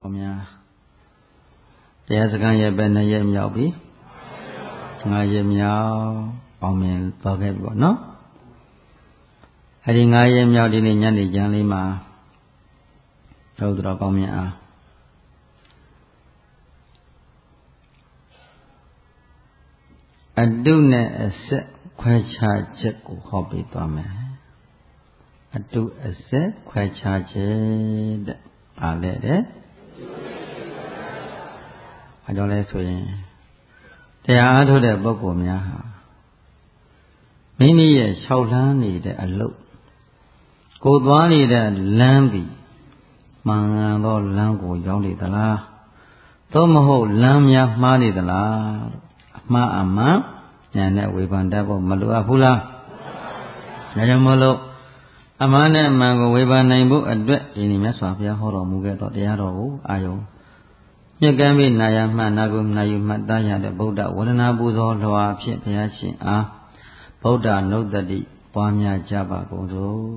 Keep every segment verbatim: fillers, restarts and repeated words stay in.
များတရားစခန်းရဲ့ပဲနှစ်ရက်မြောက်ပြီငါးရက်မြောက်အောင်မြင်သွားခဲ့ပြီပေါ့နော်အဲဒီငါးရက်မြောက်ဒီနေ့ညနေကျမ်းလေးမှာတို့တော်ကောင်းမြတ်အားအတုနဲ့အဆက်ခွဲခြားချက်ကိုဟောပေးသွားမယ်အတုအဆက်ခွဲခြားချက်တဲ့အားလေတဲ့အဲကြောင့်လဲဆိုရင်တရားအားထုတ်တဲ့ပုဂ္ဂိုလ်များဟာမိမိရဲ့လျှောက်လှမ်းနေတဲ့အလုပ်ကိုယ်သွားနေတဲ့လမ်းသည်မှန်ကန်သောလမ်းကိုရောက်နေသလားသို့မဟုတ်လမ်းများမှားနေသလားအမှားအမှန်ဉာဏ်နဲ့ဝေဖန်တတ်ဖို့မလိုအပ်ဘူးလားဒါကြောင့်မလို့အမှန်နဲ့အမှန်ကိုဝေဖန်နိုင်ဖို့အတွက်ဒီနေ့မြတ်စွာဘုရားဟောတော်မူခဲ့သောတရားတော်ကိုအာယုံမြတ်ကမ်းပြီးနာယမှတ်နာကုနာယူမှတ်သားရတဲ့ဗုဒ္ဓဝန္ဒနာပူဇော်လွှာဖြင့်ဘုရားရှင်အားဗုဒ္ဓနုတ္တိပွားများကြပါကုန်သို့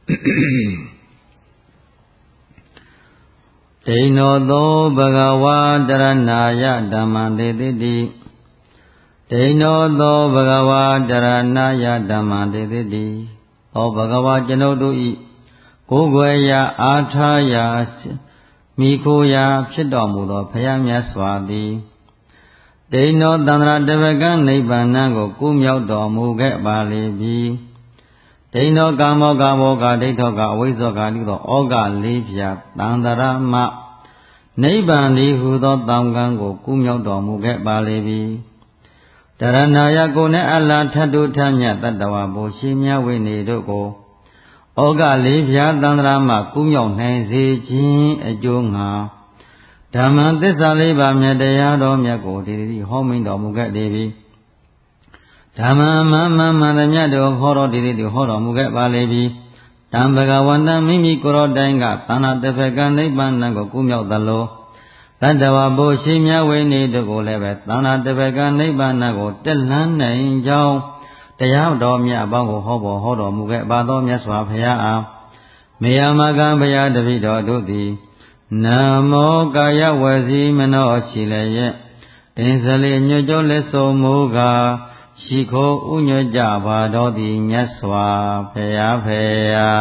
ဒိဏောသောဘဂဝါတရဏာယဓမ္မံတေတိတိဒိဏောသောဘဂဝါတရဏာယဓမ္မံတေတိတိဩဘဂဝါကျွန်ုပ်တို့ဤကိုယ်ွယ်ရာအာထာယာမိခိုရာဖြစ်တော်မူသောဘုရားမြတ်စွာသည်ဒိဏောသန္တရာတပကံနိဗ္ဗာန်ကိုကုမြောက်တော်မူခဲ့ပါလေပြီဒိဏောကာမောကာမောကဒိဋ္ဌောကအဝိဇ္ဇောကတိသောဩဃလေးဖြာသန္တရာမနိဗ္ဗာန်ဤဟူသောတောင်ကံကိုကုမြောက်တော်မူခဲ့ပါလေပြီတရဏာယကိုနဲ့အလားထတုထမြတ်တတ္တဝါဘုရှိမြဝိနေတို့ကိုဩဃလေးဖြာသန္တရာမကုမြောက်နိုင်စေခြင်းအကျိုးငါဓမ္မသစ္စာလေးပါးမြတ်တရားတော်မြတ်ကိုဒီဒီဟောမိန်တော်မူခဲ့လေပြီဓမ္မမမမန္တမြတ်တို့ဟောတော်ဒီဒီဟောတော်မူခဲ့ပါလေပြီတံဘဂဝန္တမိမိကိုယ်တော်တိုင်ကသန္နာတဖကနိဗ္ဗာန်ကိုကုမြောက်သလိုတတ္တဝါဘုရှိမြဝိနေတို့ကိုလည်းပဲသန္နာတဖကနိဗ္ဗာန်ကိုတက်လန်းနိုင်ကြောင်းတရားတော်မြတ်အပေါင်းကိုဟောပေါ်ဟောတော်မူခဲ့ပါသောမြတ်စွာဘုရားအားမေယမကံဘုရားတပိတော်တို့သည်နမောကာယဝစီမနောရှိလျက်အင်းစလေးညွတ်ကြောလက်စုံမူကားရှိခိုးဥညွတ်ကြပါတော်သည်မြတ်စွာဘုရားဖေယာ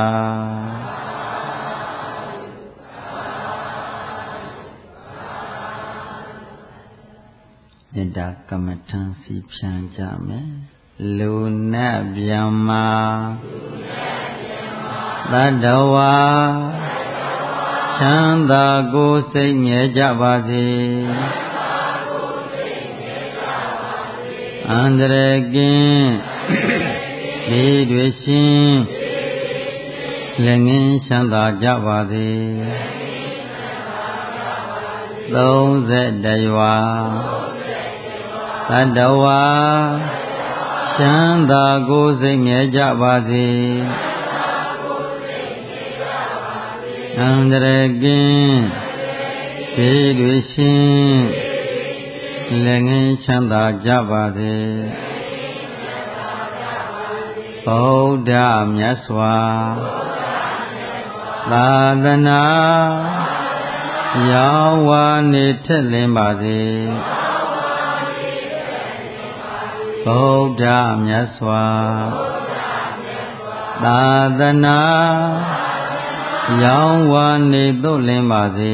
မေတ္တာကမ္မထံစီဖြံကြမယ်လူနဲ့ဗျမ္မာသတ္တဝါချမ်းသာကိုယ်စိတ်မြဲကြပါစေအန္တရာယ်ကင်းဒီတွေရှင်လက်ငင်းချမ်းသာကြပါစေသုံးဆက်တရွာသတ္တဝါချမ်းသာကိုယ်စိတ်မြဲကြပါစေအန္တရာယ်ကင်းဒီတွေရှင်လက်ငင်းချမ်းသာကြပါစေဗုဒ္ဓမြတ်စွာသာသနာရောင်းဝါနေထက်လင်းပါစေဗုဒ္ဓမြတ်စွာသာသနာရောင်းဝါနေသို့လင်းပါစေ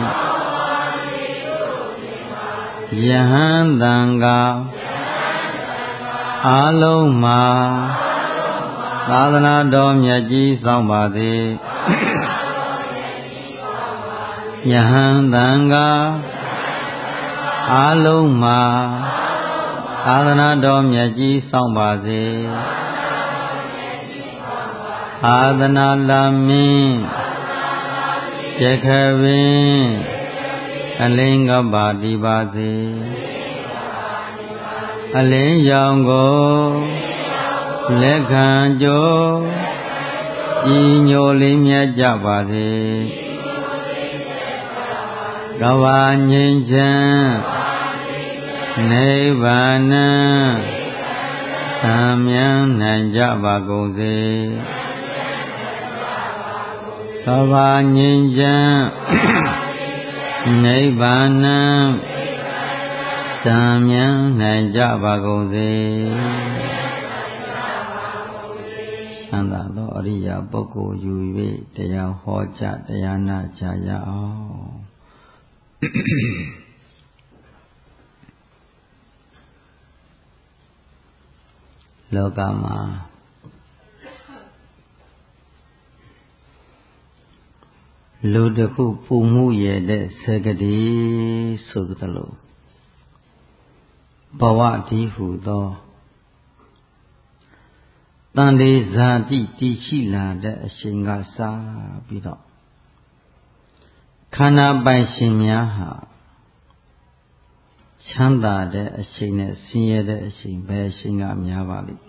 ယဟန်တန်ကအာလုံးမှာသာသနာတော်မြတ်ကြီးဆောင်ပါစေယဟန်တန်ကအာလုံးမှာသာသနာတော်မြတ်ကြီးဆောင်ပါစေသာသနာလာမင်းရခဝင်းအလင်းကပါဒီပါစေအလင်းရောင်ကိုလက်ခံကြိုးဤညိုလေးမြတ်ကြပါစေကဘာငြိမ်းချမ်းနိဗ္ဗာန်သံမြန်းနိုင်ကြပါကုန်စေကဘာငြိမ်းချမ်းနိဗ္ဗာန်တံမြံနိုင်ကြပါကုန်စေချမ်းသာသောအရိယာပုဂ္ဂိုလ်ယူ၍တရားဟောကြားတရားနာကြရအောင်လောကမှာလူတစ်ခုပူမှုရတဲ့စကတိဆိုသလိုဘဝတည်ဟုသောတန်တေဇာတိတည်ရှိလာတဲ့အချိန်ကစပြီးတော့ခန္ဓာပိုင်ရှင်များဟာချမ်းသာတဲ့အချိန်နဲ့ဆင်းရဲတဲ့အချိန်ဘယ်အချိန်ကများပါလိမ့်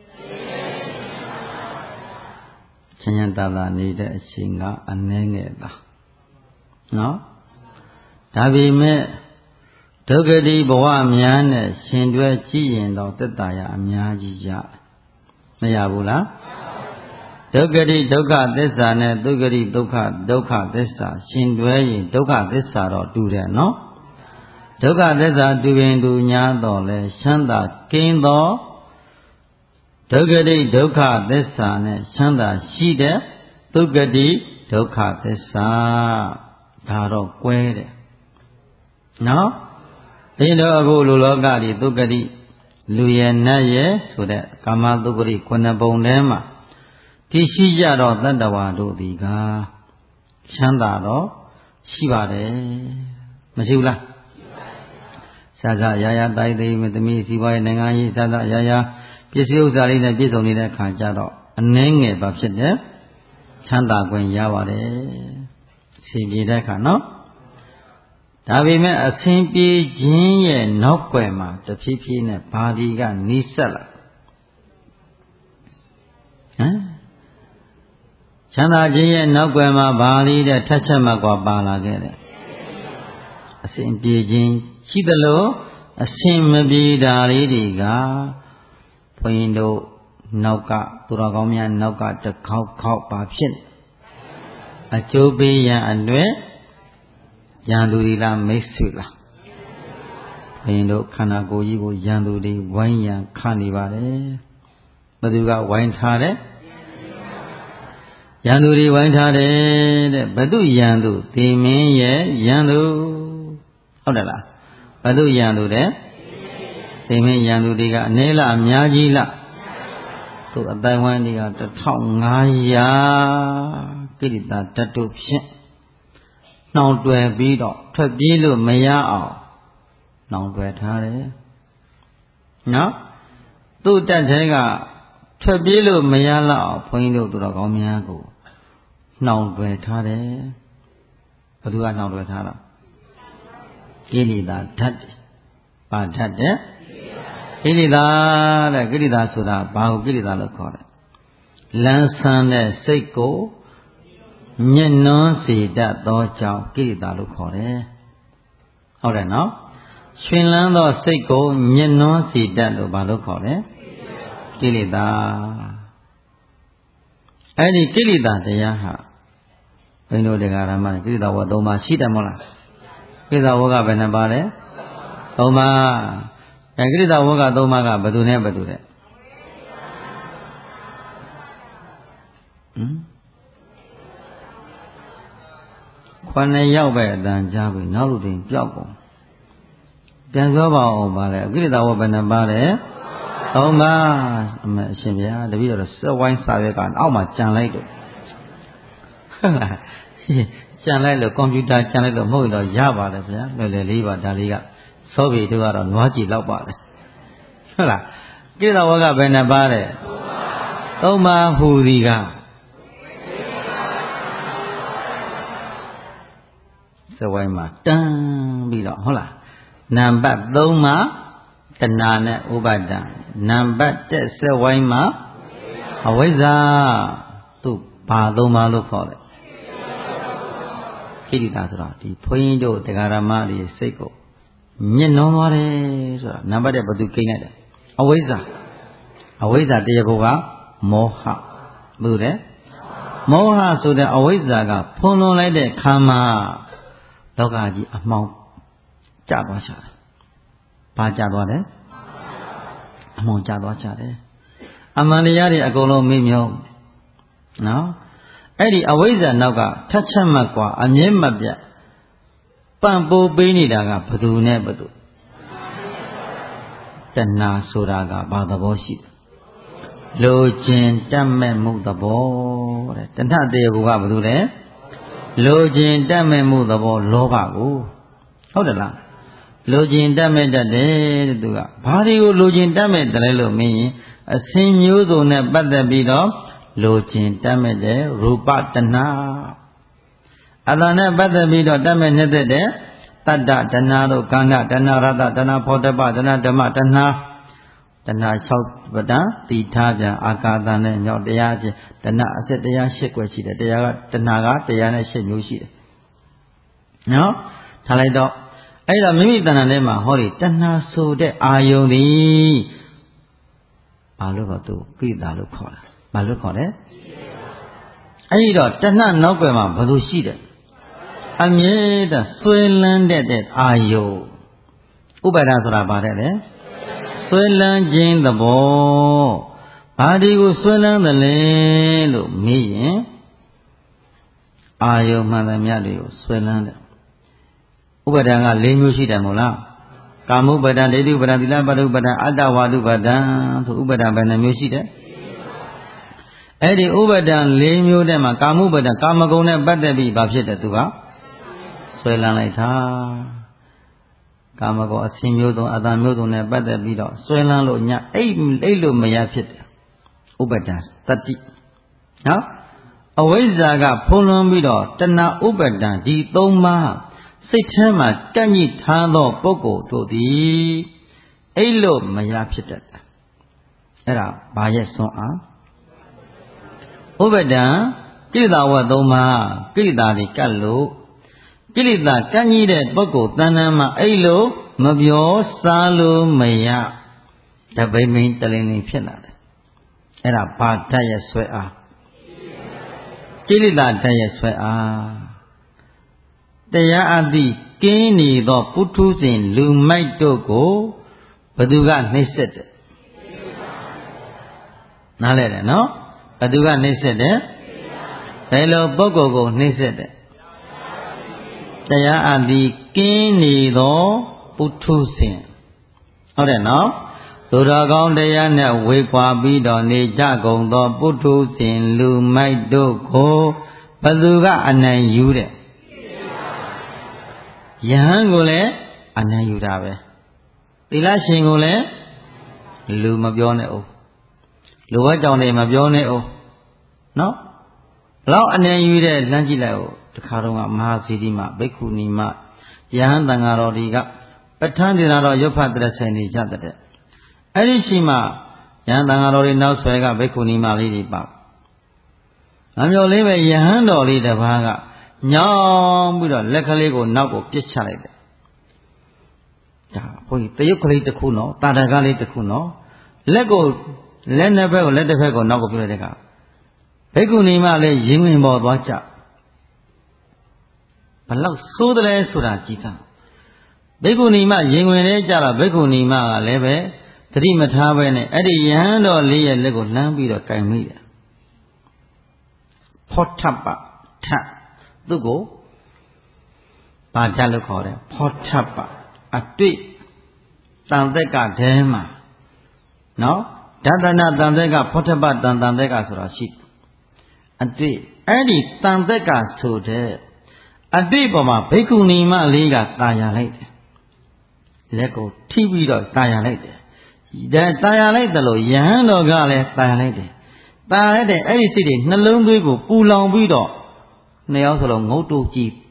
ချမ်းချမ်းသာသာနေတဲ့အချိန်ကအနည်းငယ်ပါနော်ဒါပေမဲ့ဒုက္ခတိဘဝများနဲ့ရှင်တွဲကြည့်ရင်တော့သက်သာရအများကြီးရမရဘူးလားဒုက္ခတိဒုက္ခသစ္စာနဲ့ဒုက္ခတိဒုက္ခဒုက္ခသစ္စာရှင်တွဲရင်ဒုက္ခသစ္စာတော့တူတယ်နော်ဒုက္ခသစ္စာတူပင်တူညာတော့လဲချမ်းသာကင်းသောဒုက္ခတိဒုက္ခသစ္စာနဲ့ချမ်းသာရှိတဲ့ဒုက္ခတိဒုက္ခသစ္စာဒါတော့ကွဲတယ်နော်ဒီတော့အခုလူလောကကြီးဒုက္ခတိလူရဲ့နတ်ရဲ့ဆိုတဲ့ကာမဒုက္ခတိခုနှစ်ပုံထဲမှာတည်ရှိကြတော့တတ္တဝါတို့ဒီကချမ်းသာတော့ရှိပါတယ်မရှိဘူးလားသာသာရာရာတိုက်သိမသမီးစီပွားရေးနိုင်ငံရေးသာသာရာရာပစ္စည်းဥစ္စာလေးနဲ့ပြည့်စုံနေတဲ့ခါကျတော့အနှဲငယ်ပါဖြစ်တယ်ချမ်းသာခွင့်ရပါတယ်အစဉ်ပြေတဲ့ခါနော်ဒါပေမဲ့အစဉ်ပြေခြင်းရဲ့နောက်ွယ်မှာတဖြည်းဖြည်းနဲ့ဘာဒီကနီးစက်လာဟမ်ချမ်းသာခြင်းရဲ့နောက်ွယ်မှာဘာလေးတဲ့ထက်ချက်မှကွာပါလာခဲ့တယ်အစဉ်ပြေခြင်းရှိသလိုအစဉ်မပြေတာလေးတွေကဘုန်းတို့နောက်ကသူတော်ကောင်းများနောက်ကတစ်ခေါက်ခေါက်ပါဖြစ်အကျိုးပေးရန်အတွက်ရန်သူတွေလားမိတ်ဆွေလားဘုန်းတို့ခန္ဓာကိုယ်ကြီးကိုရန်သူတွေဝိုင်းရန်ခနေပါတယ်ဘယ်သူကဝိုင်းထားတယ်ရန်သူတွေဝိုင်းထားတယ်တဲ့ဘယ်သူရန်သူသေမင်းရဲ့ရန်သူဟုတ်တယ်လားဘယ်သူရန်သူတဲ့သေမင်းရန်သူတွေကအနည်းလားအများကြီးလားသူအတိုင်းဝိုင်းတွေကတထောင်ငါးရာကိရိတာတတ်တို့ဖြင့်နှောင်တွယ်ပြီးတော့ထွက်ပြေးလို့မရအောင်နှောင်တွယ်ထားတယ်နော်သူ့တက်တဲ့ကထွက်ပြေးလို့မရတော့အောင်ဘုန်းကြီးတို့သူတော်ကောင်းများကိုနှောင်တွယ်ထားတယ်ဘယ်သူကနှောင်တွယ်ထားတာကိလေသာဓာတ်ပါဓာတ်တဲ့ကိလေသာတဲ့ကိလေသာဆိုတာဘာကိုကိလေသာလို့ခေါ်တယ်လန်းဆန်းတဲ့စိတ်ကိုညှဉ်းနှွမ်းစေတတ်သောကြောင့်ကိလေသာလို့ခေါ်တယ်ဟုတ်တယ်နော်ရှင်လန်းသောစိတ်ကိုညှဉ်းနှွမ်းစေတတ်လို့ဘာလို့ခေါ်လဲကိလေသာအဲ့ဒီကိလေသာတရားဟာဘုန်းတော်တရားဓမ္မကိလေသာဝတ်သုံးပါးရှိတယ်မဟုတ်လားကိလေသာဝတ်ကဘယ်နှပါးလဲသုံးပါးအဲကိလေသာဝတ်ကသုံးပါးကဘယ်သူနဲ့ဘယ်သူတဲ့ဟမ်ခொနှစ်ယောက်ပဲအတန်ကြားပြီနောက်လူတွေပျောက်ကုန်ပြန်ပြောပါအောင်ပါလေကိလေသာဝတ်ဘယ်နှပါးလဲသုံးပါးအမအရှင်ဗျာတပည့်တော်စက်ဝိုင်းစာရွက်ကအောက်မှာကြံလိုက်တော့ဟုတ်လားကြံလိုက်လို့ကွန်ပျူတာကြံလိုက်လို့မဟုတ်တော့ရပါတယ်ဗျာလွယ်လွယ်လေးပါဒါလေးကစောပြီတို့ကတော့နွားကြည့်လောက်ပါတယ်ဟုတ်လားကိလေသာဝတ်ကဘယ်နှပါးလဲသုံးပါးဟူဒီကစက်ဝိုင်းမှာတန်းပြီးတော့ဟုတ်လားနံပါတ်သုံးမှာတဏှာနဲ့ဥပါဒံနံပါတ်တစ်စက်ဝိုင်းမှာအဝိဇ္ဇာသူဘာသုံးပါလို့ခေါ်တယ်ကိလေသာဆိုတော့ဒီဘုန်းကြီးတို့တရားဓမ္မတွေစိတ်ကိုညှဉ်းနှောသွားတယ်ဆိုတာနံပါတ်တစ်ဘယ်သူကိန်းလိုက်တယ်အဝိဇ္ဇာအဝိဇ္ဇာတရားဘုကမောဟဘုတဲ့မောဟဆိုတဲ့အဝိဇ္ဇာကဖုံးလွှမ်းလိုက်တဲ့ခါမှာဘလောကကြီးအမှောင်ကျသွားကြတယ်ဘာကျသွားတယ်အမှောင်ကျသွားကြတယ်အမှန်တရားတွေအကုန်လုံးမေ့မျောနော်အဲ့ဒီအဝိဇ္ဇာနောက်ကထက်ချက်မှတ်กว่าအမြဲမပြတ်ပံ့ပိုးပေးနေတာကဘသူနဲ့ဘသူတဏှာဆိုတာကဘာသဘောရှိတယ်လိုချင်တတ်မဲ့မှုသဘောတဲ့တဏှတရားကဘသူလဲလိုချင်တတ်မဲ့မှုသဘောလောဘကိုဟုတ်တယ်လားလိုချင်တတ်မဲ့တတ်တယ်တဲ့သူကဘာတွေကိုလိုချင်တတ်မဲ့တယ်လို့မင်းရင်အစဉ်မျိုးစုံနဲ့ပတ်သက်ပြီးတော့လိုချင်တတ်မဲ့တဲ့ရူပတဏှာအတ္တနဲ့ပတ်သက်ပြီးတော့တတ်မဲ့နေတဲ့တတ္တတဏှာတို့ခန္ဓာတဏှာရတ္တတဏှာဖောတ္တပတဏှာဓမ္မတဏှာတဏှာ၆ပဒံတိထားပြန်အာကာသနဲ့မြောက်တရားချင်းတဏှာအစစ်တရား၈ကွယ်ရှိတယ်တရားကတဏှာကတရားနဲ့၈မျိုးရှိတယ်နော်ထားလိုက်တော့အဲ့တော့မိမိတဏှာထဲမှာဟောဒီတဏှာဆိုတဲ့အာယုန်ဒီဘာလို့ခေါ်သူကိလေသာလို့ခေါ်တာဘာလို့ခေါ်လဲအဲ့ဒီတော့တဏှာနောက်ွယ်မှာဘယ်လိုရှိတယ်အမြဲတမ်းဆွဲလန်းတဲ့အာယုန်ဥပါဒဆိုတာဘာတဲ့လဲဆွဲလန်းခြင်းသဘောဘာဒီကိုဆွဲလန်းတယ်လဲလို့မေးရင်အာယုန်မှန်သမျှတွေကိုဆွဲလန်းတယ်ဥပါဒံက၄မျိုးရှိတယ်မို့လားကာမုပဒံဒိဋ္ဌိပဒံသီလပဒုပဒံအတ္တဝါဒုပဒံဆိုဥပါဒံဘယ်နှမျိုးရှိတယ်အဲ့ဒီဥပါဒံ၄မျိုးထဲမှာကာမုပဒံကာမဂုဏ်နဲ့ပတ်သက်ပြီးဘာဖြစ်တယ်သူကဆွဲလန်းလိုက်တာကာမဂုဏ်အစဉ်မျိုးစုံအတ္တမျိုးစုံနဲ့ပတ်သက်ပြီးတော့ဆွဲလန်းလို့ညအိတ်အိတ်လို့မရဖြစ်တယ်ဥပါဒံတတိနော်အဝိဇ္ဇာကဖုံးလွှမ်းပြီးတော့တဏှာဥပါဒံဒီ၃ပါးစိတ်ထဲမှာကန့်ညှိထားသောပုဂ္ဂိုလ်တို့သည်အိတ်လို့မရဖြစ်တတ်တယ်အဲ့ဒါဘာရဲ့စွမ်းအားဥပါဒံကိလေသာဝတ်၃ပါးကိလေသာတွေကတ်လို့ကိလေသာကန့်ညှိတဲ့ပုဂ္ဂိုလ်တဏ္ဍာမှာအိတ်လို့မပြောစားလို့မရတပိမိန်တလင်းလင်းဖြစ်လာတယ်အဲ့ဒါဘာဓာတ်ရဲ့ဆွဲအားကိလေသာဓာတ်ရဲ့ဆွဲအားတရားအသည့်ကင်းနေသောပုထုဇဉ်လူမိုက်တို့ကိုဘသူကနှိမ့်ဆက်တယ်နားလဲတယ်နော်ဘသူကနှိမ့်ဆက်တယ်ဘယ်လိုပုဂ္ဂိုလ်ကိုနှိမ့်ဆက်တယ်တရားအသည့်ကင်းနေသောပုထုဇဉ်ဟုတ်တယ်နော်သူတော်ကောင်းတရားနဲ့ဝေခွာပြီးတော့နေကြကုန်သောပုထုဇဉ်လူမိုက်တို့ကိုဘသူကအနိုင်ယူတဲ့ယဟန်ကိုလည်းအနိုင်ယူတာပဲသီလရှင်ကိုလည်းလူမပြောနဲ့ဦးလူဝဲကြောင်တွေမပြောနဲ့ဦးနော်ဘလောက်အနိုင်ယူတဲ့လမ်းကြည့်လိုက်ဦးတခါတော့ကမဟာစီတိမဘိက္ခုနီမယဟန်တန်ဃာတော်တွေကပဋ္ဌာန်းဒေသတော်ရုပ်ဖတ်တဲ့ဆိုင်နေကြတဲ့အဲ့ဒီရှိမှယဟန်တန်ဃာတော်တွေနောက်ဆွဲကဘိက္ခုနီမလေးတွေပါအမျိုးလေးပဲယဟန်တော်လေးတစ်ပါးကညောင်းပြီးတော့လက်ကလေးကိုနောက်ကိုပြစ်ချလိုက်တယ်ဒါဘုန်းကြီးတရုတ်ကလေးတစ်ခုနော်တာတာကလေးတစ်ခုနော်လက်ကိုလက်နှစ်ဘက်ကိုလက်တစ်ဖက်ကိုနောက်ကိုပြလိုက်တဲ့ကဘိက္ခုနီမလည်းရင်ဝင်ပေါ်သွားကြဘလောက်ဆိုးတယ်လဲဆိုတာကြည်သာဘိက္ခုနီမရင်ဝင်လဲကြတော့ဘိက္ခုနီမကလည်းပဲသတိမထားပဲနဲ့အဲ့ဒီယဟန်တော်လေးရဲ့လက်ကိုလှမ်းပြီးတော့ကင်မိတယ်ဖောထပ်ပထပ်သူ့ကိုဘာကြလို့ခေါ်တယ်ဖောထပ်ပအတွေ့တန်သက်ကထဲမှာနော်ဒသနာတန်သက်ကဖောထပ်ပတန်တန်သက်ကဆိုတာရှိတယ်အတွေ့အဲ့ဒီတန်သက်ကဆိုတဲ့အတွေ့ပေါ်မှာဘိက္ခုနီမလေးကတာယာလိုက်တယ်လက်ကိုထိပြီးတော့တာယာလိုက်တယ်ဒါတာယာလိုက်တယ်လို့ယဟန်တော်ကလည်းတာယာလိုက်တယ်တာယာလိုက်တဲ့အဲ့ဒီစိတ်တွေနှလုံးသွေးကိုပူလောင်ပြီးတော့နှစ်ယောက်စလုံးငုတ်တုတ်ကြည့်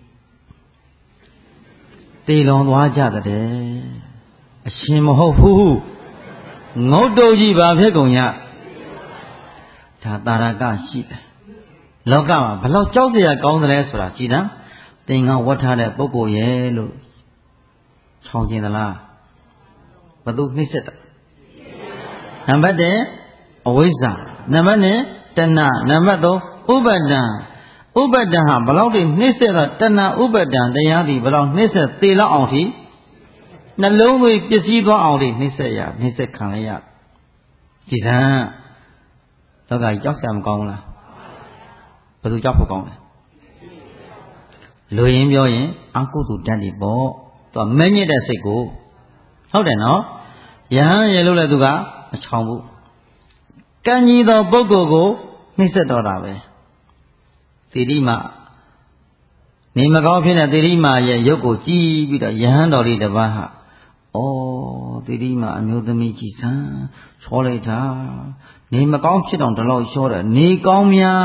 တေလွန်သွားကြတဲ့အရှင်မဟုတ်ဘူးငုတ်တုတ်ကြည့်ဘာဖြစ်ကုန်ရဒါတာရကရှိတယ်လောကမှာဘလောက်ကြောက်စရာကောင်းတယ်လဲဆိုတာကြည်နော်သင်္ကန်းဝတ်ထားတဲ့ပုဂ္ဂိုလ်ရဲ့လို့ချောင်းကျင်သလားဘသူနှိမ့်ဆက်တာနံပါတ်၁အဝိဇ္ဇာနံပါတ်၂တဏှာနံပါတ်၃ဥပါဒံဥပဒံဟာဘလောက်တွေနှိမ့်ဆက်တော့တဏှာဥပဒံတရားဒီဘလောက်နှိမ့်ဆက်သေလောက်အောင်ထိနှလုံးသွေးပစ္စည်းသွားအောင်တွေနှိမ့်ဆက်ရနှိမ့်ဆက်ခံရကြည်စမ်းလောကကြီးကြောက်စရာမကောင်းဘူးလားဘယ်သူကြောက်ဖို့ကောင်းလဲလူရင်းပြောရင်အကုသိုလ်ဓာတ်တွေပေါ့သူကမမြင့်တဲ့စိတ်ကိုဟုတ်တယ်နော်ယဟန်ရေလို့လည်းသူကမချောင်ဘူးကံကြီးသောပုဂ္ဂိုလ်ကိုနှိမ့်ဆက်တော့တာပဲတိရိမနေမကောင်းဖြစ်တဲ့တိရိမရဲ့ရုပ်ကိုကြည်ပြီးတော့ယဟန်တော်လေးတစ်ပါးဟာဩတိရိမအမျိုးသမီးကြီးစံချောလိုက်တာနေမကောင်းဖြစ်တော့ဒီလောက်ချောတယ်နေကောင်းများ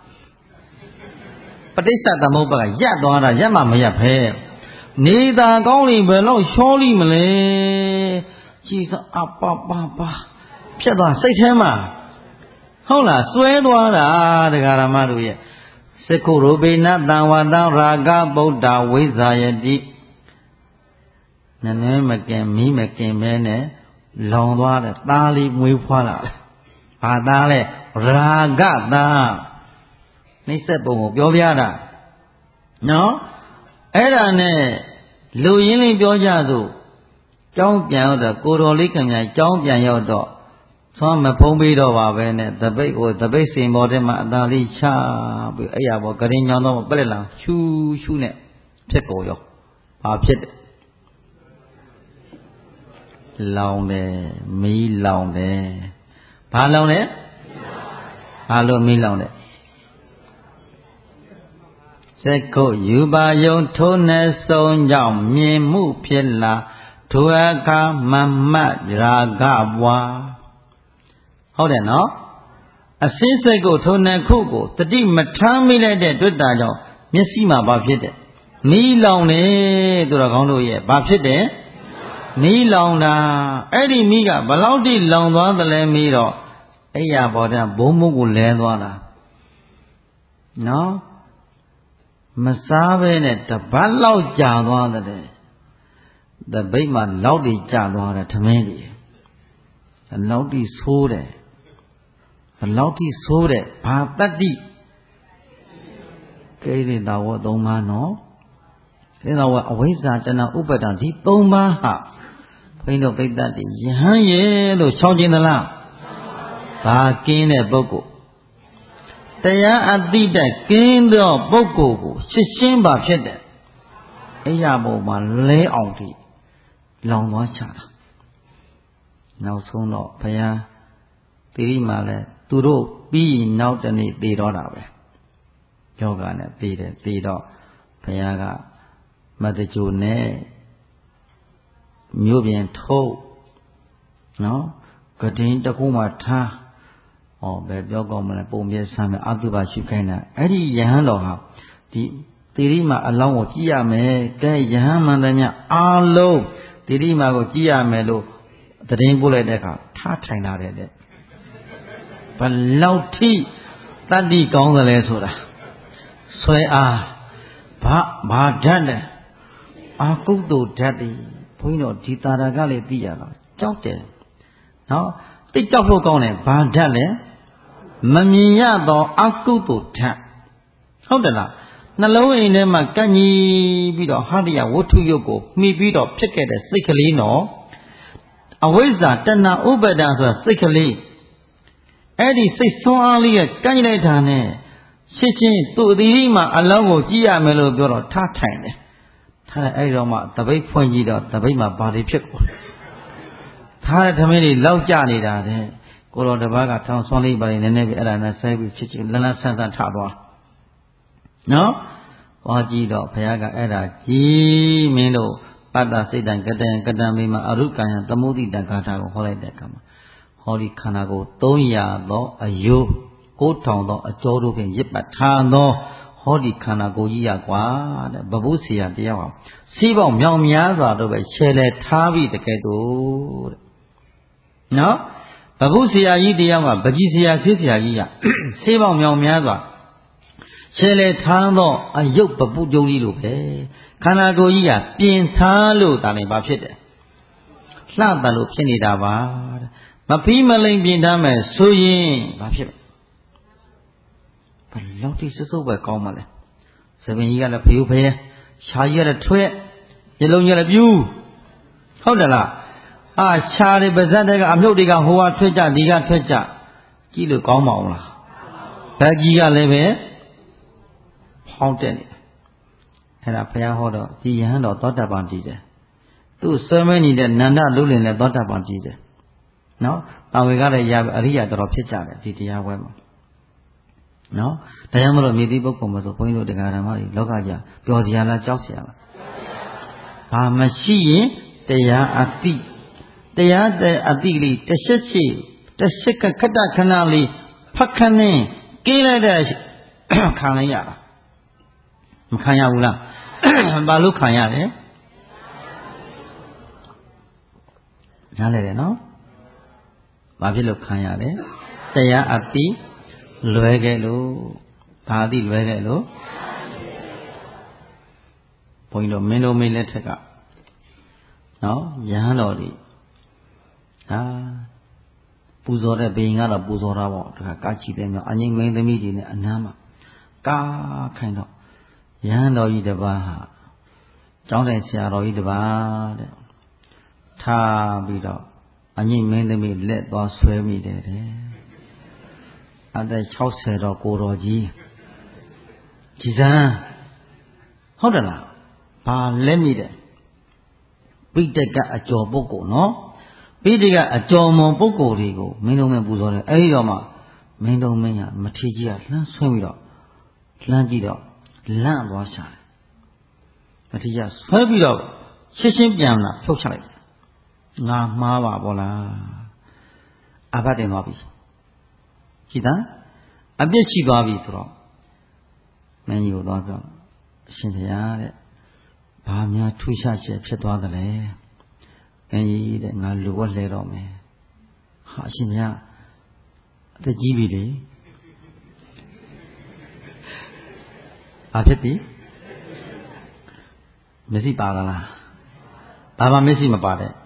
ပဋိစ္စသမုပ္ပါကရပ်သွားတာရပ်မှမရပ်ဖဲနေတာကောင်းလိဘယ်လောက်ချောလိမလဲကြီးစအပပပဖြတ်သွားစိတ်ထဲမှာဟုတ်လားစွဲသွားတာတရားဓမ္မတို့ရဲ့စက္ခုရုပိနတံဝတံရာဂဗုဒ္ဓဝိဇာယတိနည်းနည်းမကင်မီးမကင်မဲနဲ့လောင်သွားတယ်သားလေးမွေးဖွားလာတယ်ဘာသားလဲရာဂသားနှိစ္စပုံကိုပြောပြတာနော်အဲ့ဒါနဲ့လူရင်းလေးပြောကြသို့ကျောင်းပြန်ရောက်တော့ကိုတော်လေးခင်ဗျာကျောင်းပြန်ရောက်တော့သွမ်းမဖုံးပြီးတော့ပါပဲနဲ့တပိတ်ကိုတပိတ်စင်ပေါ်ထဲမှာအသာလေးချပြီးအဲ့ရပေါ်ဂရင်ညောင်းတော့ပလက်လာရှူးရှူးနဲ့ဖြစ်ပေါ်ရောဘာဖြစ်တယ်လောင်တယ်မီးလောင်တယ်ဘာလောင်လဲဘာလို့မီးလောင်လဲစက္ခုယူပါယုံထိုးနေဆုံးကြောင့်မြင်မှုဖြစ်လာထိုအခါမမတ်ရာဂဘွားဟုတ်တယ်နော်အစင်းစိတ်ကိုထိုနှစ်ခုကိုတတိမထမ်းမိလိုက်တဲ့တွေ့တာကြောင့်မျက်စိမှာဘာဖြစ်တယ်မီးလောင်နေသူတော်ကောင်းတို့ရဲ့ဘာဖြစ်တယ်မီးလောင်တာအဲ့ဒီမီးကဘလောက်ထိလောင်သွားသလဲမီးတော့အဲ့ရပေါ်တဲ့ဘုံမုတ်ကိုလဲသွားတာနော်မစားပဲနဲ့တပတ်လောက်ကြာသွားတဲ့တပိတ်မှာလောက်တွေကြာသွားတယ်ထမင်းတွေလောက်တိဆိုးတယ်လောက်တိဆိုးတယ်ဘာတတ္တိကိရိတာဝတ်သုံးပါးနော်ကိရိတာဝတ်အဝိဇ္ဇာတဏှာဥပ္ပဒံဒီသုံးပါးဟာဘုန်းကြီးတို့ပိဋကတ်တွေယဟန်ရဲ့လို့ချောင်းကျင်သလားဘာကင်းတဲ့ပုဂ္ဂိုလ်တရားအတိတကင်းသောပုဂ္ဂိုလ်ကိုရှင်းရှင်းပါဖြစ်တယ်အဲ့ရပုံမှာလဲအောင်ထိလောင်သွားချတာနောက်ဆုံးတော့ဘုရားတိရိမာလဲသူတို့ပြီးရင်နောက်တနေ့သေတော့တာပဲယောဂနဲ့သေတယ်သေတော့ဘုရားကမတ္တကြိုနဲ့မြို့ပြင်ထုတ်နော်ကဒင်းတကူမှထားဩဘယ်ပြောကောင်းမလဲပုံပြဆမ်းမယ်အတုပါရှုခိုင်းတာအဲ့ဒီယဟန်တော်ဟာဒီတိရိမာအလောင်းကိုကြည့်ရမယ်ကဲယဟန်မှန်တယ်မြအားလုံးတိရိမာကိုကြည့်ရမယ်လို့တရင်ပို့လိုက်တဲ့အခါထားထိုင်လာတဲ့တဲ့ဘလောက်ထိတတ္တိကောင်းတယ်လဲဆိုတာဆွဲအားဘာဘာဓာတ်လဲအာကုတ္တဓာတ်တွေဘုန်းကြီးတို့ဒီတာရာကလေးသိရတော့ကြောက်တယ်နော်သိကြောက်ဖို့ကောင်းတယ်ဘာဓာတ်လဲမမြင်ရသောအကုတ္တဓာတ်ဟုတ်တယ်လားနှလုံးအိမ်ထဲမှာကန့်ကြီးပြီးတော့ဟာတရဝတ္ထုယုတ်ကိုမှီပြီးတော့ဖြစ်ခဲ့တဲ့စိတ်ကလေးနော်အဝိဇ္ဇာတဏှာဥပါဒံဆိုတာစိတ်ကလေးအဲ့ဒီစိတ်ဆွမ်းအားလေးကကန့်လိုက်တာနဲ့ရှင်းချင်းသူ့အသီးမှာအလောင်းကိုကြည့်ရမယ်လို့ပြောတော့ထားထိုင်တယ်ထားတယ်အဲ့ဒီတော့မှတပိတ်ဖွင့်ကြည့်တော့တပိတ်မှာဘာတွေဖြစ်ကုန်ထားတဲ့သမီးတွေလောက်ကြနေတာတဲ့ကိုတော်တစ်ပါးကထောင်ဆွမ်းလေးပါနေနည်းနည်းပဲအဲ့ဒါနဲ့ဆက်ပြီးချစ်ချစ်လန်းလန်းဆန်းဆန်းထသွားနော်ဟောကြည့်တော့ဘုရားကအဲ့ဒါကြည်မင်းတို့ပတ္တစိတ်တံကတံကတံမိမှာအရုကံယသမုဒိတံဂါထာကိုဟောလိုက်တဲ့အခါမှာဟောဒီခန္ဓာကိုယ်သုံးရာသောအယုကိုးထောင်သောအကျော်တို့ဖြင့်ရစ်ပတ်ထားသောဟောဒီခန္ဓာကိုယ်ကြီးရကွာတဲ့ဘဘုဆေယတရားဟာစီးပေါင်းမြောင်များစွာတို့ပဲရှယ်လေထားပြီးတကယ်တော့တဲ့နော်ဘဘုဆေယကြီးတရားကပကြီးဆေယဆေးဆေယကြီးရစီးပေါင်းမြောင်များစွာရှယ်လေထားသောအယုတ်ပပုကျုံကြီးလိုပဲခန္ဓာကိုယ်ကြီးကပြင်ထားလို့ဒါလည်းဘာဖြစ်တယ်လှတလို့ဖြစ်နေတာပါတဲ့မဖီးမလိမ်ပြင်ထားမယ်ဆိုရင်ဘာဖြစ်လဲဘလောက်တိစွတ်စွတ်ပဲကောင်းပါလဲသပင်ကြီးကလည်းဖေးဖေးရှားကြီးကလည်းထွက်မျက်လုံးကြီးကလည်းပြူးဟုတ်တယ်လားအာရှားတွေပါဇက်တွေကအမြုပ်တွေကဟိုကထွက်ကြဒီကထွက်ကြကြည့်လို့ကောင်းမအောင်လားဘက်ကြီးကလည်းပဲဖောင်းတက်နေအဲ့ဒါဘုရားဟောတော့ဒီယဟန်တော်သောတာပန်တည်တယ်သူ့ဆွဲမဲနေတဲ့နန္ဒလုလင်လည်းသောတာပန်တည်တယ်နော်တာဝေကလည်းရအရိယာတော်ဖြစ်ကြတယ်ဒီတရားဝဲမှာနော်ဒါကြောင့်မလို့မြေတိပုဂ္ဂိုလ်မှာဆိုဘုန်းကြီးတို့တရားဓမ္မတွေလောကကြီးပျော်စရာလားကြောက်စရာလားဘာမရှိရင်တရားအတိတရားအတိလေးတစ်ချက်ရှိတစ်ချက်ကခတ္တခဏလေးဖတ်ခနဲ့ကိလိုက်တဲ့ခံလိုက်ရတာမခံရဘူးလားဘာလို့ခံရတယ်နားလဲတယ်နော်ဘာဖြစ်လို့ခံရတယ်တရားအတိလွဲခဲ့လို့ဘာအတိလွဲခဲ့လို့ဘုန်းကြီးတို့မင်းတို့မိလက်ထက်ကနော်ရဟန်းတော်တွေဟာပူဇော်တဲ့ဘိင်ကတော့ပူဇော်တာပေါ့တခါကာချီတဲ့မြောက်အငိမ့်မင်းသမီးတွေနဲ့အနမ်းမှာကာခိုင်းတော့ရဟန်းတော်ကြီးတစ်ပါးဟာကျောင်းတိုင်ဆရာတော်ကြီးတစ်ပါးတဲ့ထားပြီးတော့အငိမ့်မင်းသမီးလက်သွားဆွဲမိတယ်တဲ့အသက်၆၀တော့ကိုတော်ကြီးကြည်စမ်းဟုတ်တယ်လားဘာလက်မိတယ်ပိဋကအကျော်ပုဂ္ဂိုလ်နော်ပိဋကအကျော်မွန်ပုဂ္ဂိုလ်တွေကိုမင်းတို့မင်းပူဇော်တယ်အဲဒီတော့မှမင်းတို့မင်းကမထေကြီးကလှမ်းဆွဲပြီးတော့လှမ်းကြည့်တော့လန့်သွားရှာတယ်မထေကြီးကဆွဲပြီးတော့ရှင်းရှင်းပြန်လာဖြုတ်ချလိုက်တယ်ငါမှားပါဘောလားအဘတ်တင်သွားပြီကြည်သားအပြစ်ရှိသွားပြီဆိုတော့မင်းကြီးကိုသွားပြောအရှင်ဘုရားတဲ့ဘာများထူးခြားချက်ဖြစ်သွားသလဲမင်းကြီးတဲ့ငါလူဝက်လဲတော့မယ်ဟာအရှင်ဘုရားအသက်ကြီးပြီလေဘာဖြစ်ပြီမျက်စိပါကလားဘာမှမျက်စိမပါတဲ့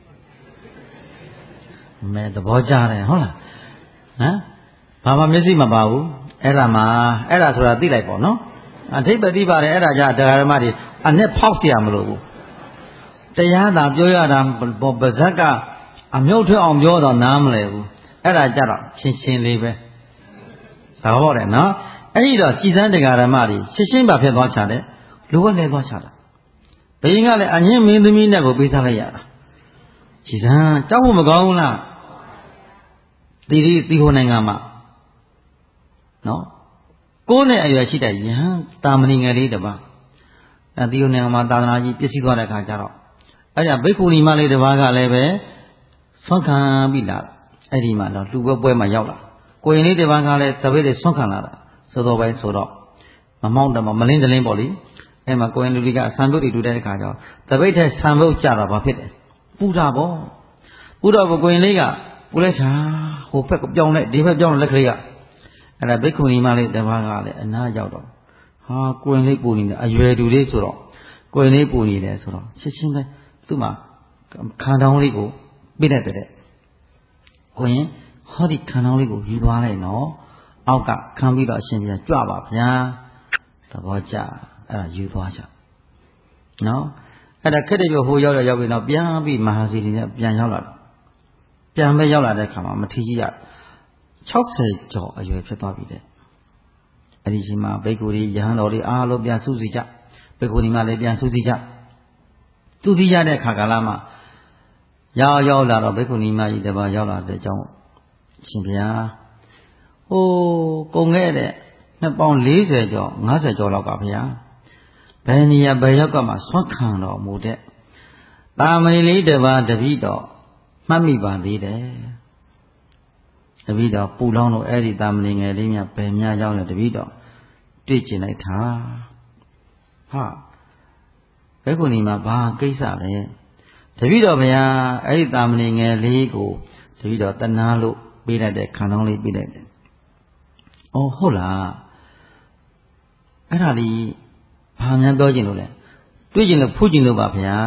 မဲသဘောကျတယ်ဟုတ်လားဟမ်ဘာမှမျက်စိမပါဘူးအဲ့ဒါမှအဲ့ဒါဆိုတာသိလိုက်ပေါ့နော်အထိပ္ပတိပါတယ်အဲ့ဒါကြတရားဓမ္မတွေအနဲ့ဖောက်เสียမလို့ဘူးတရားသာပြောရတာပါဇက်ကအမြုပ်ထွက်အောင်ပြောတော့နားမလဲဘူးအဲ့ဒါကြတော့ရှင်းရှင်းလေးပဲဒါဟုတ်တယ်နော်အဲ့ဒီတော့ကြည်စမ်းတရားဓမ္မတွေရှင်းရှင်းပါဖြစ်သွားချတယ်လူဝက်လဲသွားချတာဘယင်းကလည်းအငင်းမင်းသမီးနဲ့ကိုပေးစားလိုက်ရတာကြည်စမ်းကြောက်ဖို့မကောင်းဘူးလားဒီဒီဒီဟိုနိုင်ငံမှာနော်ကိုးနဲ့အရွယ်ရှိတဲ့ယဟန်တာမဏိငယ်လေးတစ်ပါးအဲဒီဟိုနိုင်ငံမှာသာသနာကြီးပြည့်စည်သွားတဲ့အခါကျတော့အဲ့ဒါဘိက္ခုနီမလေးတစ်ပါးကလည်းပဲဆွမ်းခံပြီးလာအဲ့ဒီမှာတော့လူပွဲပွဲမှာရောက်လာကိုရင်လေးတစ်ပါးကလည်းတပည့်တွေဆွမ်းခံလာတာဆိုတော့ပဲဆိုတော့မမောင်းတယ်မလင်းတလင်းပေါ့လေအဲ့မှာကိုရင်လူတွေကဆံပုတ်တွေတူတဲ့အခါကျတော့တပည့်ထဲဆံပုတ်ကြတာဘာဖြစ်တယ်ပူတာပေါ့ပူတော့ကိုရင်လေးကပူလိုက်ချာဟိုဘက်ပြောင်းလိုက်ဒီဘက်ပြောင်းလက်ကလေးကအဲ့ဒါဘိက္ခုနီမလေးတစ်ပါးကလည်းအနားရောက်တော့ဟာကိုရင်လေးပူနေတယ်အရွယ်တူလေးဆိုတော့ကိုရင်လေးပူနေတယ်ဆိုတော့ချက်ချင်းပဲသူ့မှာခံတောင်းလေးကိုပြလိုက်တဲ့ကိုရင်ဟောဒီခံတောင်းလေးကိုယူသွားလိုက်နော်အောက်ကခံပြီးတော့အရှင်ကြီးကြွပါဗျာသဘောကျအဲ့ဒါယူသွားကြနော်အဲ့ဒါခက်တဲ့ပြဟိုရောက်ရောက်ပြီးတော့ပြန်ပြီးမဟာစီရီနဲ့ပြန်ရောက်လာတော့ပြန်ပဲရောက်လာတဲ့ခါမှာမထေကြီးက၆၀ကျော်အရွယ်ဖြစ်သွားပြီတဲ့အဲ့ဒီချိန်မှာဘိက္ခုရီယဟန်တော်တွေအားလုံးပြန်စုစည်းကြဘိက္ခုနီမလည်းပြန်စုစည်းကြစုစည်းကြတဲ့ခါကာလမှာရောက်ရောက်လာတော့ဘိက္ခုနီမကြီးတပါးရောက်လာတဲ့အကြောင်းရှင်ဘုရားဟိုကုန်ခဲ့တဲ့နှစ်ပေါင်း၄၀ကျော်၅၀ကျော်လောက်ကဘုရားဘယ်နေရာဘယ်ရောက်ကမှဆွမ်းခံတော်မူတဲ့တာမဏိလေးတပါးတပည့်တော်မှတ်မိပါသေးတယ်တပည့်တော်ပူလောင်းလို့အဲ့ဒီတာမဏိငယ်လေးများဘယ်များရောက်လဲတပည့်တော်တွေ့ကျင်လိုက်တာဟာဘယ်ခုနီမှာဘာကိစ္စလဲတပည့်တော်ဗျာအဲ့ဒီတာမဏိငယ်လေးကိုတပည့်တော်တနာလို့ပေးလိုက်တဲ့ခံတော်လေးပေးလိုက်တယ်။အော်ဟုတ်လားအဲ့ဒါလေးဘာများပြောကျင်လို့လဲတွေ့ကျင်လို့ဖူးကျင်လို့ပါဗျာ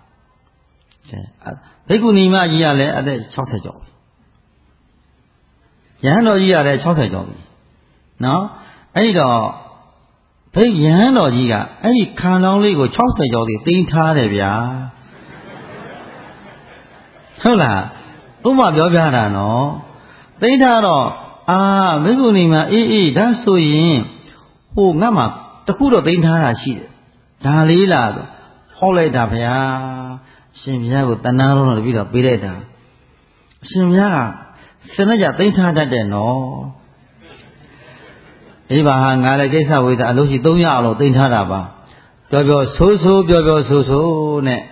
ဘိက္ခုနီမကြီးကလည်းအသက်၆၀ကျော်ပြီယဟန်တော်ကြီးကလည်း၆၀ကျော်ပြီနော်အဲ့တော့ဘိယဟန်တော်ကြီးကအဲ့ဒီခံလောင်းလေးကို၆၀ကျော်သေးသိမ်းထားတယ်ဗျာဟုတ်လားဥပမာပြောပြတာနော်သိမ်းထားတော့အာဘိက္ခုနီမှာအေးအေးဒါဆိုရင်ဟိုငါမှတခုတော့သိမ်းထားတာရှိတယ်ဒါလေးလားဆိုဟောလိုက်တာဗျာအရှင်ဘုရားကိုတဏှာလုံးတော့ပြီးတော့ပေးလိုက်တာအရှင်ဘုရားကစနကြသိမ်းထားတတ်တယ်နော်အေးပါဟာငါလည်းကိစ္စဝေဒအလို့ရှိသုံးရအောင်လို့သိမ်းထားတာပါပြောပြောဆိုးဆိုးပြောပြောဆိုးဆိုးနဲ့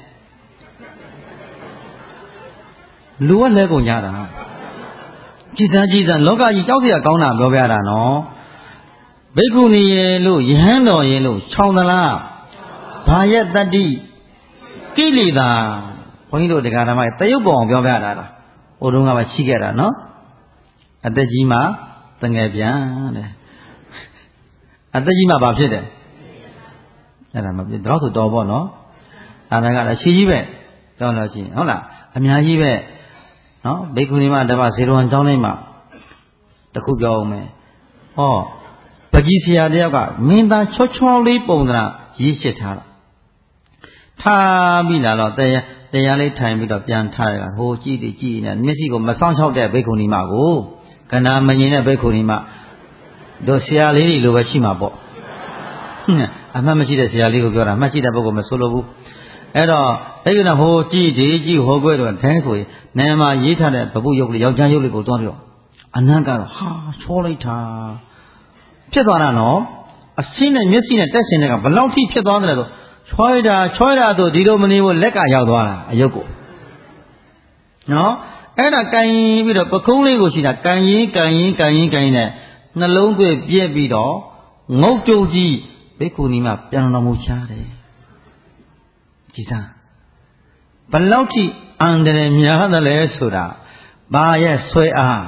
လူကလဲကုန်ကြတာကြည်စမ်းကြည်စမ်းလောကကြီးကြောက်စရာကောင်းတာပြောပြတာနော်ဘိက္ခုနီရေလို့ယဟန်တော်ရေလို့ခြောင်သလားဘာရဲ့တတ္တိကိလေသာဘုန်းကြီးတို့တရားဓမ္မတရုပ်ပေါ်အောင်ပြောပြတာလားဟိုတုန်းကမှရှိခဲ့တာနော်အသက်ကြီးမှတငယ်ပြန်တဲ့အသက်ကြီးမှဘာဖြစ်တယ်အဲ့ဒါမဖြစ်တော့ဆိုတော်ပေါ့နော်အဲ့ဒါကလည်းရှိကြီးပဲပြောလို့ရှိရင်ဟုတ်လားအများကြီးပဲနော်ဘိက္ခုနီမတပတ်ဇေရဝံကျောင်းလေးမှာတခုပြောအောင်မယ်ဟောပကြီးဆရာတယောက်ကမင်းသားချောချောလေးပုံသဏ္ဍာန်ရေးရှစ်ထားတာထားပြီးလာတော့တရားတရားလေးထိုင်ပြီးတော့ပြန်ထားရတာဟိုကြည့်တည်ကြည့်နေမျက်စိကိုမစောင့်ချောက်တဲ့ဘိက္ခုနီမကိုကဏ္ဍမငြင်တဲ့ဘိက္ခုနီမတို့ဆရာလေးတွေလိုပဲရှိမှာပေါ့အမှတ်မရှိတဲ့ဆရာလေးကိုပြောတာအမှတ်ရှိတဲ့ပုဂ္ဂိုလ်မဆိုလိုဘူးအဲ့တော့အဲ့ဒီတော့ဟိုကြည့်ဒီကြည့်ဟိုကွဲတော့ထိုင်းဆိုရင်နာမရေးထားတဲ့ဗပုရုပ်လေးယောက်ျားရုပ်လေးကိုတွန်းပြီးတော့အနံ့ကတော့ဟာချောလိုက်တာဖြစ်သွားတာနော်အစင်းနဲ့မျက်စိနဲ့တက်စင်တဲ့ကဘယ်လောက်ထိဖြစ်သွားတယ်လဲဆိုချွိုးတာချွိုးတာဆိုဒီလိုမနေဘူးလက်ကရောက်သွားတာအယုတ်ကိုနော်အဲ့ဒါကန်ရင်ပြီးတော့ပကုံးလေးကိုရှိတာကန်ရင်ကန်ရင်ကန်ရင်ကန်ရင်နဲ့နှလုံးသွေးပြက်ပြီးတော့ငုတ်တုံကြီးဘိက္ခုနီမပြန်တော်မူရှားတယ်ကြည်စမ်းဘယ်လောက်ထိအန္တရာယ်များသလဲဆိုတာဘာရဲ့ဆွဲအား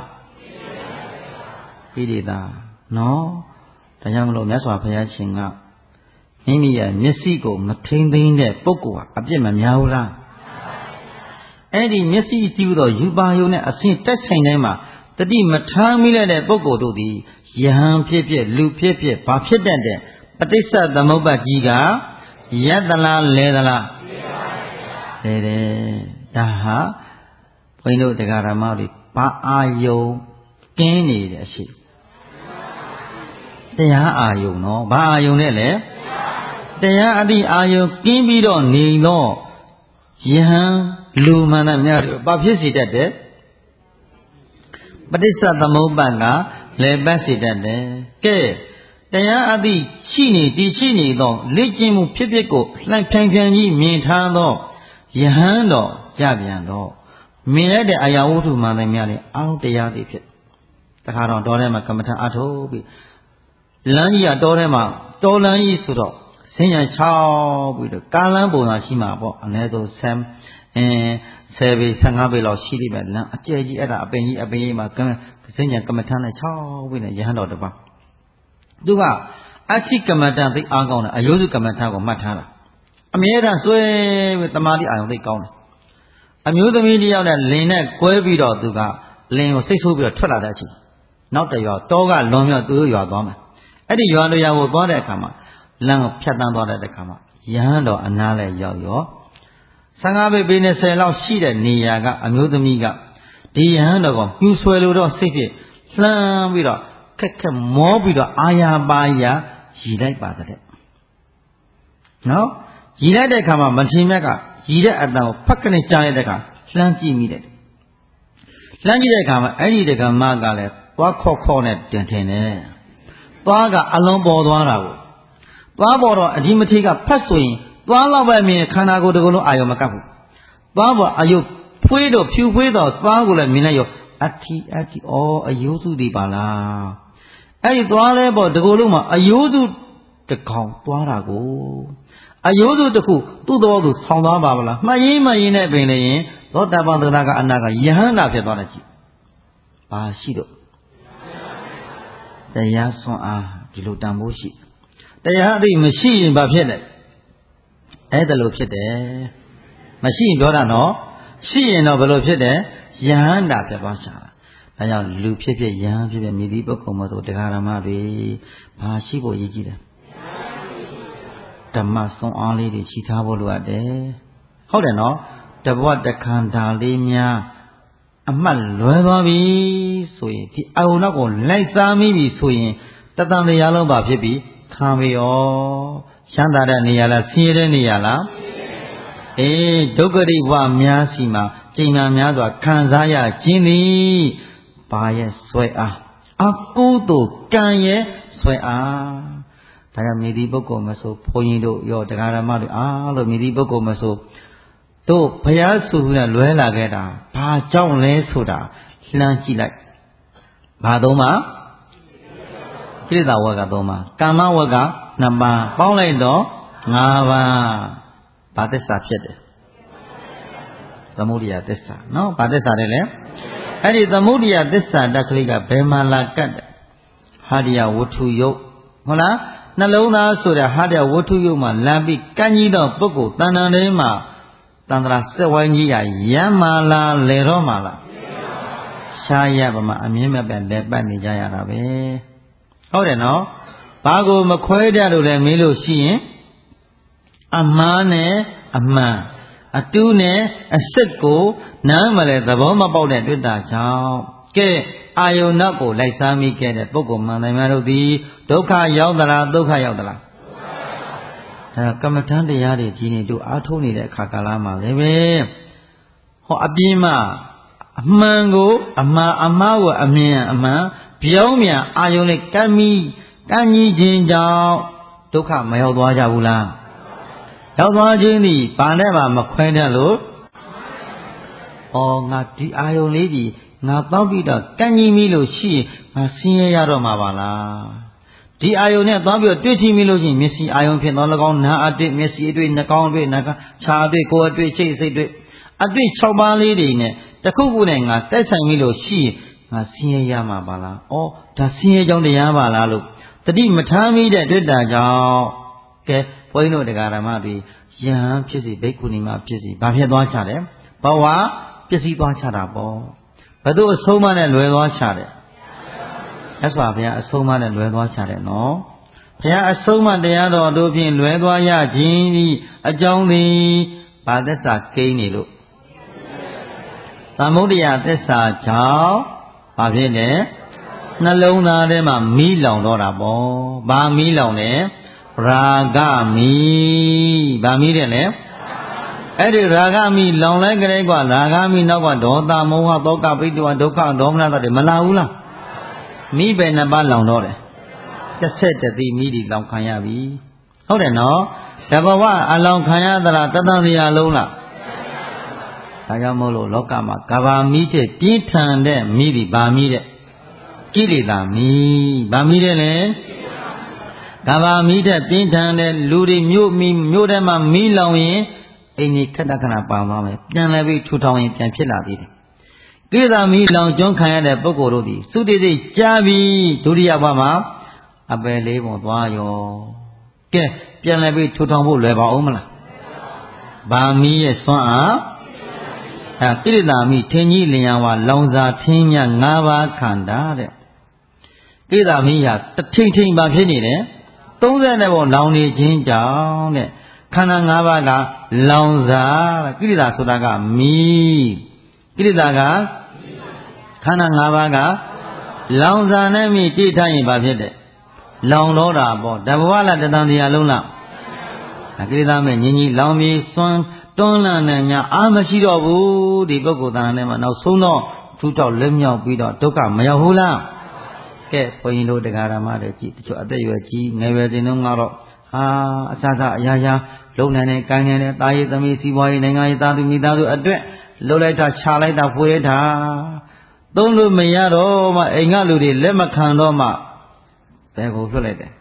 ဣတိတာနော်ဒါကြောင့်မလို့မြတ်စွာဘုရားရှင်ကမိမိရဲ့မျက်စိကိုမထိမ့်သိမ်းတဲ့ပုဂ္ဂိုလ်ဟာအပြစ်မများဘူးလားအဲ့ဒီမျက်စိကြည့်တော့ယူပါယုံနဲ့အစဉ်တက်ဆိုင်တိုင်းမှာတတိမထားမိလိုက်တဲ့ပုဂ္ဂိုလ်တို့သည်ယဟန်ဖြစ်ဖြစ်လူဖြစ်ဖြစ်ဘာဖြစ်တတ်တဲ့ပဋိစ္စသမုပ္ပါကြီးကယက်သလားလဲသလားလဲတယ်ဒါဟာဘုန်းကြီးတို့တရားဓမ္မတွေဘာအာယုံကင်းနေတဲ့အရှိတရားအာယုံနော်ဘာအာယုံနဲ့လဲတရားအတိအာယုံကင်းပြီးတော့နေတော့ယဟန်လူမှန်တဲ့များဘာဖြစ်စေတတ်တယ်ပဋိစ္စသမုပ္ပါကလည်းပတ်စေတတ်တယ်ကဲတရားအတိရှိနေတည်ရှိနေတော့လေ့ကျင့်မှုဖြစ်ဖြစ်ကိုလှိုင်ဖြန်းဖြန်းကြီးမြင်ထားတော့ယဟန်တော်ကြပြန်တော့မြင်ရတဲ့အရာဝတ္ထုမှန်တဲ့များလေအောင်းတရားတွေဖြစ်တခါတော့တောထဲမှာကမ္မထအထုတ်ပြီးလမ်းကြီးကတောထဲမှာတောလမ်းကြီးဆိုတော့ဆင်းရဲချောက်ပြီးတော့ကားလမ်းပုံသာရှိမှာပေါ့အနည်းဆုံးဆမ်အင်းဆယ်ပေဆယ်ငါးပေလောက်ရှိလိမ့်မယ်လမ်းအကျယ်ကြီးအဲ့ဒါအပင်ကြီးအပင်ကြီးမှာကဆင်းရဲကမ္မထနဲ့ချောက်ပြီးနေရဟန်းတော်တပါးသူကအဋ္ဌိကမ္မထသိအားကောင်းတယ်အယုစုကမ္မထကိုမှတ်ထားတာအမြဲတမ်းဆွဲပြီးတမာတိအာယုံသိကောင်းတယ်အမျိုးသမီးတယောက်နဲ့လင်နဲ့ကွဲပြီးတော့သူကလင်ကိုစိတ်ဆိုးပြီးတော့ထွက်လာတဲ့အချိန်နောက်တရွာတောကလွန်မြောက်သူတို့ရွာသွားမယ်အဲ့ဒီရွာတို့ရွာကိုသွားတဲ့အခါမှာလမ်းကိုဖြတ်တန်းသွားတဲ့အခါမှာယဟန်တော်အနားလဲရောက်ရောဆယ်ငါးပေပေနဲ့ဆယ်လောက်ရှိတဲ့နေရာကအမျိုးသမီးကဒီယဟန်တော်ကိုပြူဆွဲလို့တော့စိတ်ဖြစ်လှမ်းပြီးတော့ခက်ခက်မောပြီးတော့အာရပါရရည်လိုက်ပါတဲ့နော်ရည်လိုက်တဲ့အခါမှာမထေမြတ်ကရည်တဲ့အတန်ကိုဖက်ကနေကြားလိုက်တဲ့အခါလှမ်းကြည့်မိတယ်လှမ်းကြည့်တဲ့အခါမှာအဲ့ဒီတက္ကမကလည်းသွားခေါ့ခေါ့နဲ့တင်ထင်တယ်သွားကအလုံးပေါ်သွားတာကိုသွားပေါ်တော့အဒီမထေကဖတ်ဆိုရင်သွားတော့ပဲမြင်ခန္ဓာကိုယ်တစ်ခုလုံးအာယုံမကပ်ဘူးသွားပေါ်အယုဖွေးတော့ဖြူဖွေးတော့သွားကိုလည်းမြင်လိုက်ရောအဋ္ဌိအဋ္ဌိဩအယုစုတွေပါလားအဲ့ဒီသွားလဲပေါ့ဒီကိုယ်လုံးမှာအယုစုတကောင်သွားတာကိုအယုစုတစ်ခုသူ့တော်သူဆောင်းသွားပါမလားမှတ်ရင်းမှတ်ရင်းနဲ့ပင်လေရင်သောတာပန်သရကအနာကယဟန္တာဖြစ်သွားတယ်ကြည့်ဘာရှိတော့တရားဆွမ်းအားဒီလိုတန်ဖိုးရှိတရားအသိမရှိရင်ဘာဖြစ်လဲအဲ့ဒါလိုဖြစ်တယ်မရှိရင်ပြောတာနော်ရှိရင်တော့ဘယ်လိုဖြစ်တယ်ယဟန္တာဖြစ်သွားချာတာဒါကြောင့်လူဖြစ်ဖြစ်ယဟန်ဖြစ်ဖြစ်မြည်သည့်ပုဂ္ဂိုလ်မဆိုတရားဓမ္မတွေဘာရှိဖို့ရည်ကြီးတယ်ဓမ္မစွမ်းအားလေးတွေချီထားဖို့လိုအပ်တယ်ဟုတ်တယ်နော်တဘဝတခန္ဓာလေးများအမှတ်လွဲသွားပြီဆိုရင်ဒီအယုံနောက်ကိုလိုက်စားမိပြီဆိုရင်တတန်တရားလုံးပါဖြစ်ပြီခံပြီဩချမ်းသာတဲ့နေရာလားဆင်းရဲတဲ့နေရာလားအေးဒုက္ခရိဘဝများစီမှာကျင်နာများစွာခံစားရခြင်းသည်ဘာရဲ့ဆွဲအားအကုသို့ကံရဲ့ဆွဲအားဒါကြောင့်မြည်သည့်ပုဂ္ဂိုလ်မဆိုဘုန်းကြီးတို့ရောတရားဓမ္မတွေအားလို့မြည်သည့်ပုဂ္ဂိုလ်မဆိုတို့ဘုရားဆိုခုနဲ့လွဲလာခဲ့တာဘာကြောင့်လဲဆိုတာလှမ်းကြည့်လိုက်ဘာသုံးပါကိလေသာဝကသုံးပါကာမဝကနှစ်ပါးပေါင်းလိုက်တော့ငါးပါးဘာသစ္စာဖြစ်တယ်သမုဒိယသစ္စာနော်ဘာသစ္စာလဲလဲအဲ့ဒီသမုဒိယသစ္စာတက္ကလိကဘယ်မှာလာကတ်တယ်ဟာဒီယဝတ္ထုယုတ်ဟုတ်လားနှလုံးသားဆိုတဲ့ဟာဒီယဝတ္ထုယုတ်မှာလာပြီးကန့်ကြီးတော့ပုဂ္ဂိုလ်တဏ္ဍာထဲမှာတန္တရာစက်ဝိုင်းကြီးကရမ်းမာလာလေတော့မာလာရှားရပါမှာအမြင်မဲ့ပဲလက်ပတ်နေကြရတာပဲဟုတ်တယ်နော်ဘာကိုမခွဲတတ်လို့လဲမေးလို့ရှိရင်အမှားနဲ့အမှန်အတူးနဲ့အစစ်ကိုနားမလဲသဘောမပေါက်တဲ့တွေ့တာကြောင့်ကဲအာယုန်နောက်ကိုလိုက်စားမိခဲ့တဲ့ပုဂ္ဂိုလ်မှန်တယ်များတို့သည်ဒုက္ခရောက်သလားဒုက္ခရောက်သလားဒါကမ္မထမ်းတရားတွေကြီးနေတို့အားထုတ်နေတဲ့အခါကာလမှာလည်းပဲဟောအပြင်းမှာအမှန်ကိုအမှားအမှားကိုအမြင်အမှန်ပြောင်းမြန်အာယုန်နဲ့ကမ်းမိကမ်းကြီးခြင်းကြောင့်ဒုက္ခမရောက်သွားကြဘူးလားရောက်သွားခြင်းသည်ဘာနဲ့မှမခွဲတတ်လို့ဩငါဒီအာယုန်လေးကြီးငါတောက်ပြီးတော့ကမ်းကြီးမိလို့ရှိရင်ငါဆင်းရဲရတော့မှာပါလားဒီအာယုန်နဲ့သွားပြီးတော့တွေ့ထိမိလို့ရှိရင်မျက်စိအာယုန်ဖြစ်တော့၎င်းနားအတွေ့မျက်စိအတွေ့နှာခေါင်းအတွေ့နှာခြာအတွေ့ကိုယ်အတွေ့ချိတ်စိတ်တွေ့အတွေ့၆ပါးလေးတွေနဲ့တခုခုနဲ့ငါတိုက်ဆိုင်မိလို့ရှိရင်ငါဆင်းရဲရမှာပါလားဩဒါဆင်းရဲကြောင်းတရားပါလားလို့တတိမထားမိတဲ့တွေ့တာကြောင့်ကဲဘုန်းကြီးတို့တရားဓမ္မတွေယဟန်ဖြစ်စီဘိက္ခုနီမဖြစ်စီဘာဖြစ်သွားချတယ်ဘဝပစ္စည်းသွားချတာပေါ့ဘယ်သူအဆုံးမနဲ့လွယ်သွားချတယ်အဲ့ဆိုဘုရားအဆုံးမနဲ့လွယ်သွားချတယ်နော်ဘုရားအဆုံးမတရားတော်တို့ဖြင့်လွယ်သွားရခြင်းဤအကြောင်းသည်ဘာသစ္စာကိန်းနေလို့သမုဒိယသစ္စာကြောင့်ဘာဖြစ်လဲနှလုံးသားထဲမှာမီးလောင်တော့တာပေါ့ဘာမီးလောင်လဲရာဂမီးဘာမီးတယ်လဲအဲ့ဒီရာဂမီးလောင်လိုက်ကြတဲ့ကွာရာဂမီးနောက်ကဒေါသမောဟသောကပိဋကဒုက္ခဒေါမနတတွေမလာဘူးလားမိပဲနှစ်ပါးလောင်တော့တယ်တစ်ဆက်တည်းမိဒီလောင်ခံရပြီဟုတ်တယ်နော်တဘဝအလောင်ခံရသလားတသံတရားလုံးလားဒါကြောင့်မို့လို့လောကမှာကဘာမိတဲ့ပြင်းထန်တဲ့မိဒီဗာမိတဲ့ကိလေသာမိဗာမိတဲ့လေကဘာမိတဲ့ပြင်းထန်တဲ့လူတွေမြို့မိမြို့ထဲမှာမိလောင်ရင်အိမ်ကြီးခက်တခဏပါသွားမယ်ပြန်လဲပြီးထူထောင်ရင်ပြန်ဖြစ်လာသေးတယ်ကိလေသာမိလောင်ကျွမ်းခံရတဲ့ပုဂ္ဂိုလ်တို့သည်သုတိတိကြားပြီးဒုတိယဘဝမှာအပယ်လေးပုံသွားရောကဲပြန်လဲပြီးထူထောင်ဖို့လွယ်ပါဦးမလားဗာမီရဲ့စွမ်းအားအဲကိလေသာမိထင်းကြီးလျံဝါလောင်စာထင်းမြငါးပါးခန္ဓာတဲ့ကိလေသာမိဟာတထိန်ထိန်ပါဖြစ်နေတယ်သုံးဆယ်နဲ့ပုံလောင်နေခြင်းကြောင့်တဲ့ခန္ဓာ၅ပါးကလောင်စာကိလေသာဆိုတာကမီးကိလေသာကခန္ဓာ၅ပါးကလောင်စာနဲ့မိတိထားရင်ဘာဖြစ်တယ်လောင်တော့တာပေါ့တဘဝလားတတန်တရားလုံးလားကိလေသာမဲ့ညီညီလောင်ပြီးစွန်းတွန်းလှန်နေ냐အာမရှိတော့ဘူးဒီပုဂ္ဂိုလ်တဏ္ဍာနဲ့မှနောက်ဆုံးတော့ထူထောက်လက်မြောက်ပြီးတော့ဒုက္ခမရောက်ဘူးလားကဲဘုန်းကြီးတို့တရားဓမ္မတွေကြည့်တချို့အသက်ရွယ်ကြီးငယ်ရွယ်စဉ်တုန်းကတော့ဟာအစစအရာရာလုံနိုင်တဲ့ကိုင်းနိုင်တဲ့တာရည်သမီးစီးပွားရေးနိုင်ငံရေးသားသူမိသားစုအတွက်လှုပ်လိုက်တာခြာလိုက်တာဖွေလိုက်တာသုံးလို့မရတော့မှအိမ်ကလူတွေလက်မခံတော့မှဘယ်ကိုလွှတ်လိုက်တယ်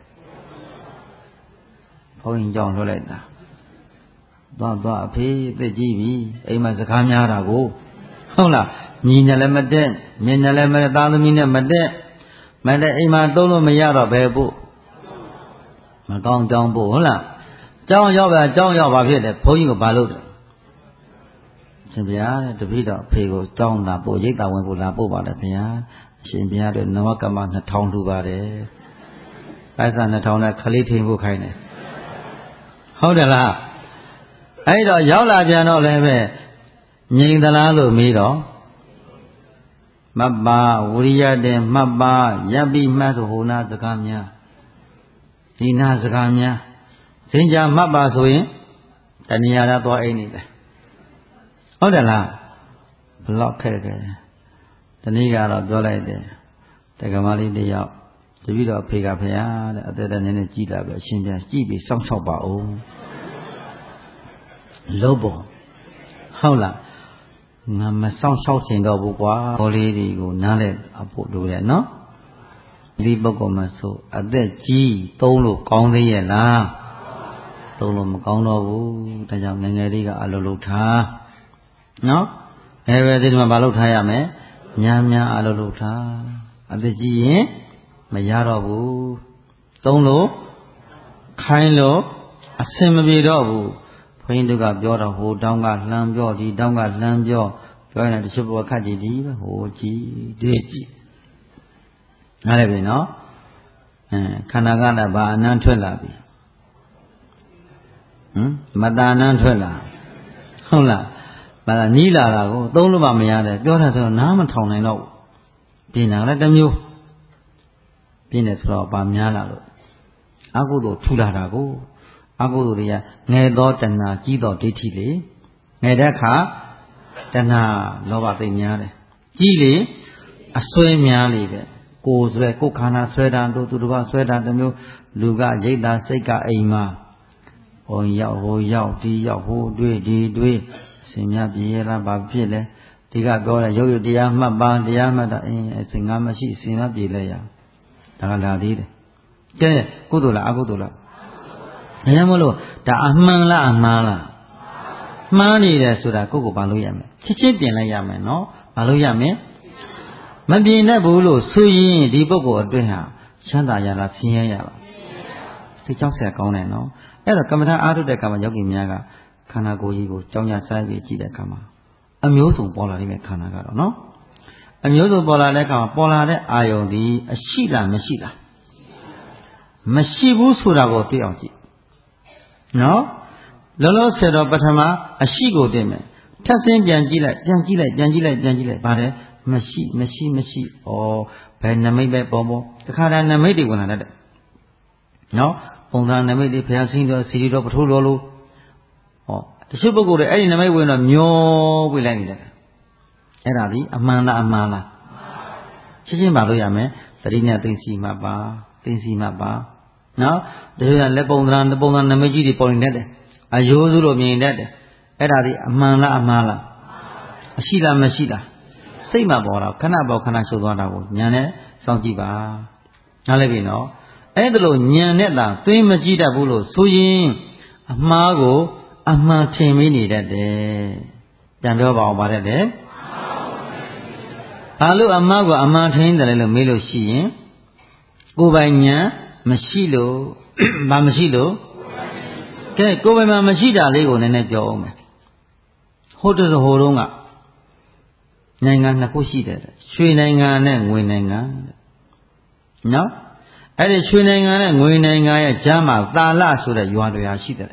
ဘုန်းကြီးကြောင့်လွှတ်လိုက်တာသွားသွားအဖေးအသက်ကြီးပြီအိမ်မှာစကားများတာကိုဟုတ်လားညီနဲ့လည်းမတက်မြင်နဲ့လည်းမတက်သားသမီးနဲ့မတက်မတက်အိမ်မှာသုံးလို့မရတော့ဘယ်ပို့မကောင်းကြောင်းပို့ဟုတ်လားကြောင်းရောက်ပါကြောင်းရောက်ပါဖြစ်တယ်ဘုန်းကြီးကဘာလုပ်တယ်ရှင်ဗျာတပည့်တော်ဖေကိုတောင်းတာပို့ရိတ်တာဝင်ဖို့လာပို့ပါတယ်ဗျာရှင်ဗျာတို့နဝကမနှစ်ထောင်လူပါတယ်ပိုက်ဆံနှစ်ထောင်နဲ့ခလေးထိန်ဖို့ခိုင်းတယ်ဟုတ်တယ်လားအဲ့တော့ရောက်လာပြန်တော့လည်းပဲငြိမ်သလားလို့မေးတော့မပ္ပါဝိရိယတဲ့မပ္ပါရပ်ပြီးမှတ်ဆိုဟိုနာစကားများဒီနာစကားများစင်ကြမပ္ပါဆိုရင်တဏှာရသွားအိမ်နေတယ်ဟုတ်တယ်လားဘလောက်ခက်ခဲတနည်းကတော့ပြောလိုက်တယ်တက္ကမလေးတယောက်တပည့်တော်ဖေကဖရာတဲ့အသက်တည်းနည်းနည်းကြည်လာပြီအရှင်ပြန်ကြည်ပြီးစောင့်ရှောက်ပါဦးလို့ပေါ့ဟုတ်လားငါမဆောင်ရှောက်ချင်တော့ဘူးကွာဘောလေးတွေကိုနားလဲအဖို့လိုတယ်နော်ဒီပုဂ္ဂိုလ်မဆိုအသက်ကြီးသုံးလို့ကောင်းသေးရဲ့လားသုံးလို့မကောင်းတော့ဘူးဒါကြောင့်ငယ်ငယ်လေးကအလုပ်လုပ်ထားနော်ငယ်ပဲဒီမှာမလုပ်ထားရမယ်များများအလုပ်လုပ်ထားအသက်ကြီးရင်မရတော့ဘူးသုံးလို့ခိုင်းလို့အစင်မပြေတော့ဘူးဘုန်းကြီးတို့ကပြောတော့ဟိုတောင်းကလှမ်းပြောဒီတောင်းကလှမ်းပြောပြောရင်တချို့ဘဝခတ်ကြည့်ဒီပဲဟိုကြည့်ဒီကြည့်နားလည်ပြီနော်အဲခန္ဓာကလည်းဘာအနမ်းထွက်လာပြီဟမ်မတဏ္ဍထွက်လာဟုတ်လားမတနီးလာတာကိုသုံးလို့မှမရတယ်ပြောတာဆိုတော့နားမထောင်နိုင်တော့ပြင်တာလည်းတစ်မျိုးပြင်တယ်ဆိုတော့ဗာများလာလို့အကုသို့ထူလာတာကိုအကုသိုလ်တွေကငယ်သောတဏှာကြီးသောဒိဋ္ဌိလေငယ်တဲ့အခါတဏှာလောဘသိများတယ်ကြီးလေအစွဲများလေပဲကိုယ်ဆွဲကိုယ်ခန္ဓာဆွဲတာတို့သူတစ်ပါးဆွဲတာတစ်မျိုးလူကရိတ်တာစိတ်ကအိမ်မှာဟိုရောက်ဟိုရောက်ဒီရောက်ဟိုတွေးဒီတွေးအစဉ်များပြေရတာဘာဖြစ်လဲဒီကပြောတယ်ရုပ်ရတရားမှတ်ပါတရားမှတ်တာအင်းအစဉ်ငါမရှိအစဉ်များပြေလဲရဒါကလာသေးတယ်ကဲကုသိုလ်လားအကုသိုလ်လားဒါကြောင့်မလို့ဒါအမှန်လားအမှားလားမှားနေတယ်ဆိုတာကိုယ့်ကိုဘာလို့ရမလဲချက်ချင်းပြင်လိုက်ရမယ်နော်ဘာလို့ရမလဲမပြင်တတ်ဘူးလို့ဆိုရင်ဒီပုဂ္ဂိုလ်အတွင်းဟာချမ်းသာရလားဆင်းရဲရလားစိတ်ကြောက်စရာကောင်းတယ်နော်အဲ့တော့ကမ္မထာအားထုတ်တဲ့အခါမှာယောဂီများကခန္ဓာကိုယ်ကြီးကိုကြောင်းရစားပြီးကြည့်တဲ့အခါမှာအမျိုးစုံပေါ်လာလိမ့်မယ်ခန္ဓာကတော့နော်အမျိုးစုံပေါ်လာတဲ့အခါမှာပေါ်လာတဲ့အာယုန်ဒီအရှိလားမရှိလားမရှိဘူးဆိုတာကိုတွေ့အောင်ကြည့်နော်လောလောဆယ်တော့ပထမအရှိကိုသိမယ်ထပ်ဆင်းပြန်ကြည့်လိုက်ပြန်ကြည့်လိုက်ပြန်ကြည့်လိုက်ပြန်ကြည့်လိုက်ပါတယ်မရှိမရှိမရှိဩဘယ်နမိတ်ပဲပေါ်ပေါ်တခါတည်းနမိတ်တွေဝင်လာတတ်တယ်နော်ပုံသဏ္ဍာန်နမိတ်တွေဘုရားဆင်းတော်စီရီတော်ပထိုးတော်လို့ဟောတချို့ပုဂ္ဂိုလ်တွေအဲ့ဒီနမိတ်ဝင်တော့မျောပြလိုက်နေတယ်အဲ့ဒါဒီအမှန်လားအမှားလားချင်းချင်းပါလို့ရမယ်သတိနဲ့သိစီမှပါသိစီမှပါနော်တချို့ကလက်ပုံသဏ္ဍာန်ပုံသဏ္ဍာန်နမိတ်ကြီးတွေပေါ်နေတတ်တယ်အယိုးစုလိုမြင်တတ်တယ်အဲ့ဒါဒီအမှန်လားအမှားလားအရှိလားမရှိလားစိတ်မှပေါ်တာခဏပေါ်ခဏရှုပ်သွားတာကိုဉာဏ်နဲ့စောင့်ကြည့်ပါနားလည်ပြီနော်အဲ့ဒါလို့ဉာဏ်နဲ့သာသွင်းမကြည့်တတ်ဘူးလို့ဆိုရင်အမှားကိုအမှန်ထင်မိနေတတ်တယ်ပြန်ပြောပါအောင်ပါတတ်တယ်ဘာလို့အမှားကိုအမှန်ထင်တယ်လဲလို့မေးလို့ရှိရင်ကိုယ်ပိုင်ဉာဏ်မရှိလို့ဘာမရှိလို့ကဲကိုယ်ပိုင်မှာမရှိတာလေးကိုနည်းနည်းပြောအောင်မယ်ဟိုတည်းဟိုတုန်းကနိုင်ငံနှစ်ခုရှိတယ်ရွှေနိုင်ငံနဲ့ငွေနိုင်ငံနော်အဲ့ဒီရွှေနိုင်ငံနဲ့ငွေနိုင်ငံရဲ့ကြားမှာသာလဆိုတဲ့ရွာတွေဟာရှိတယ်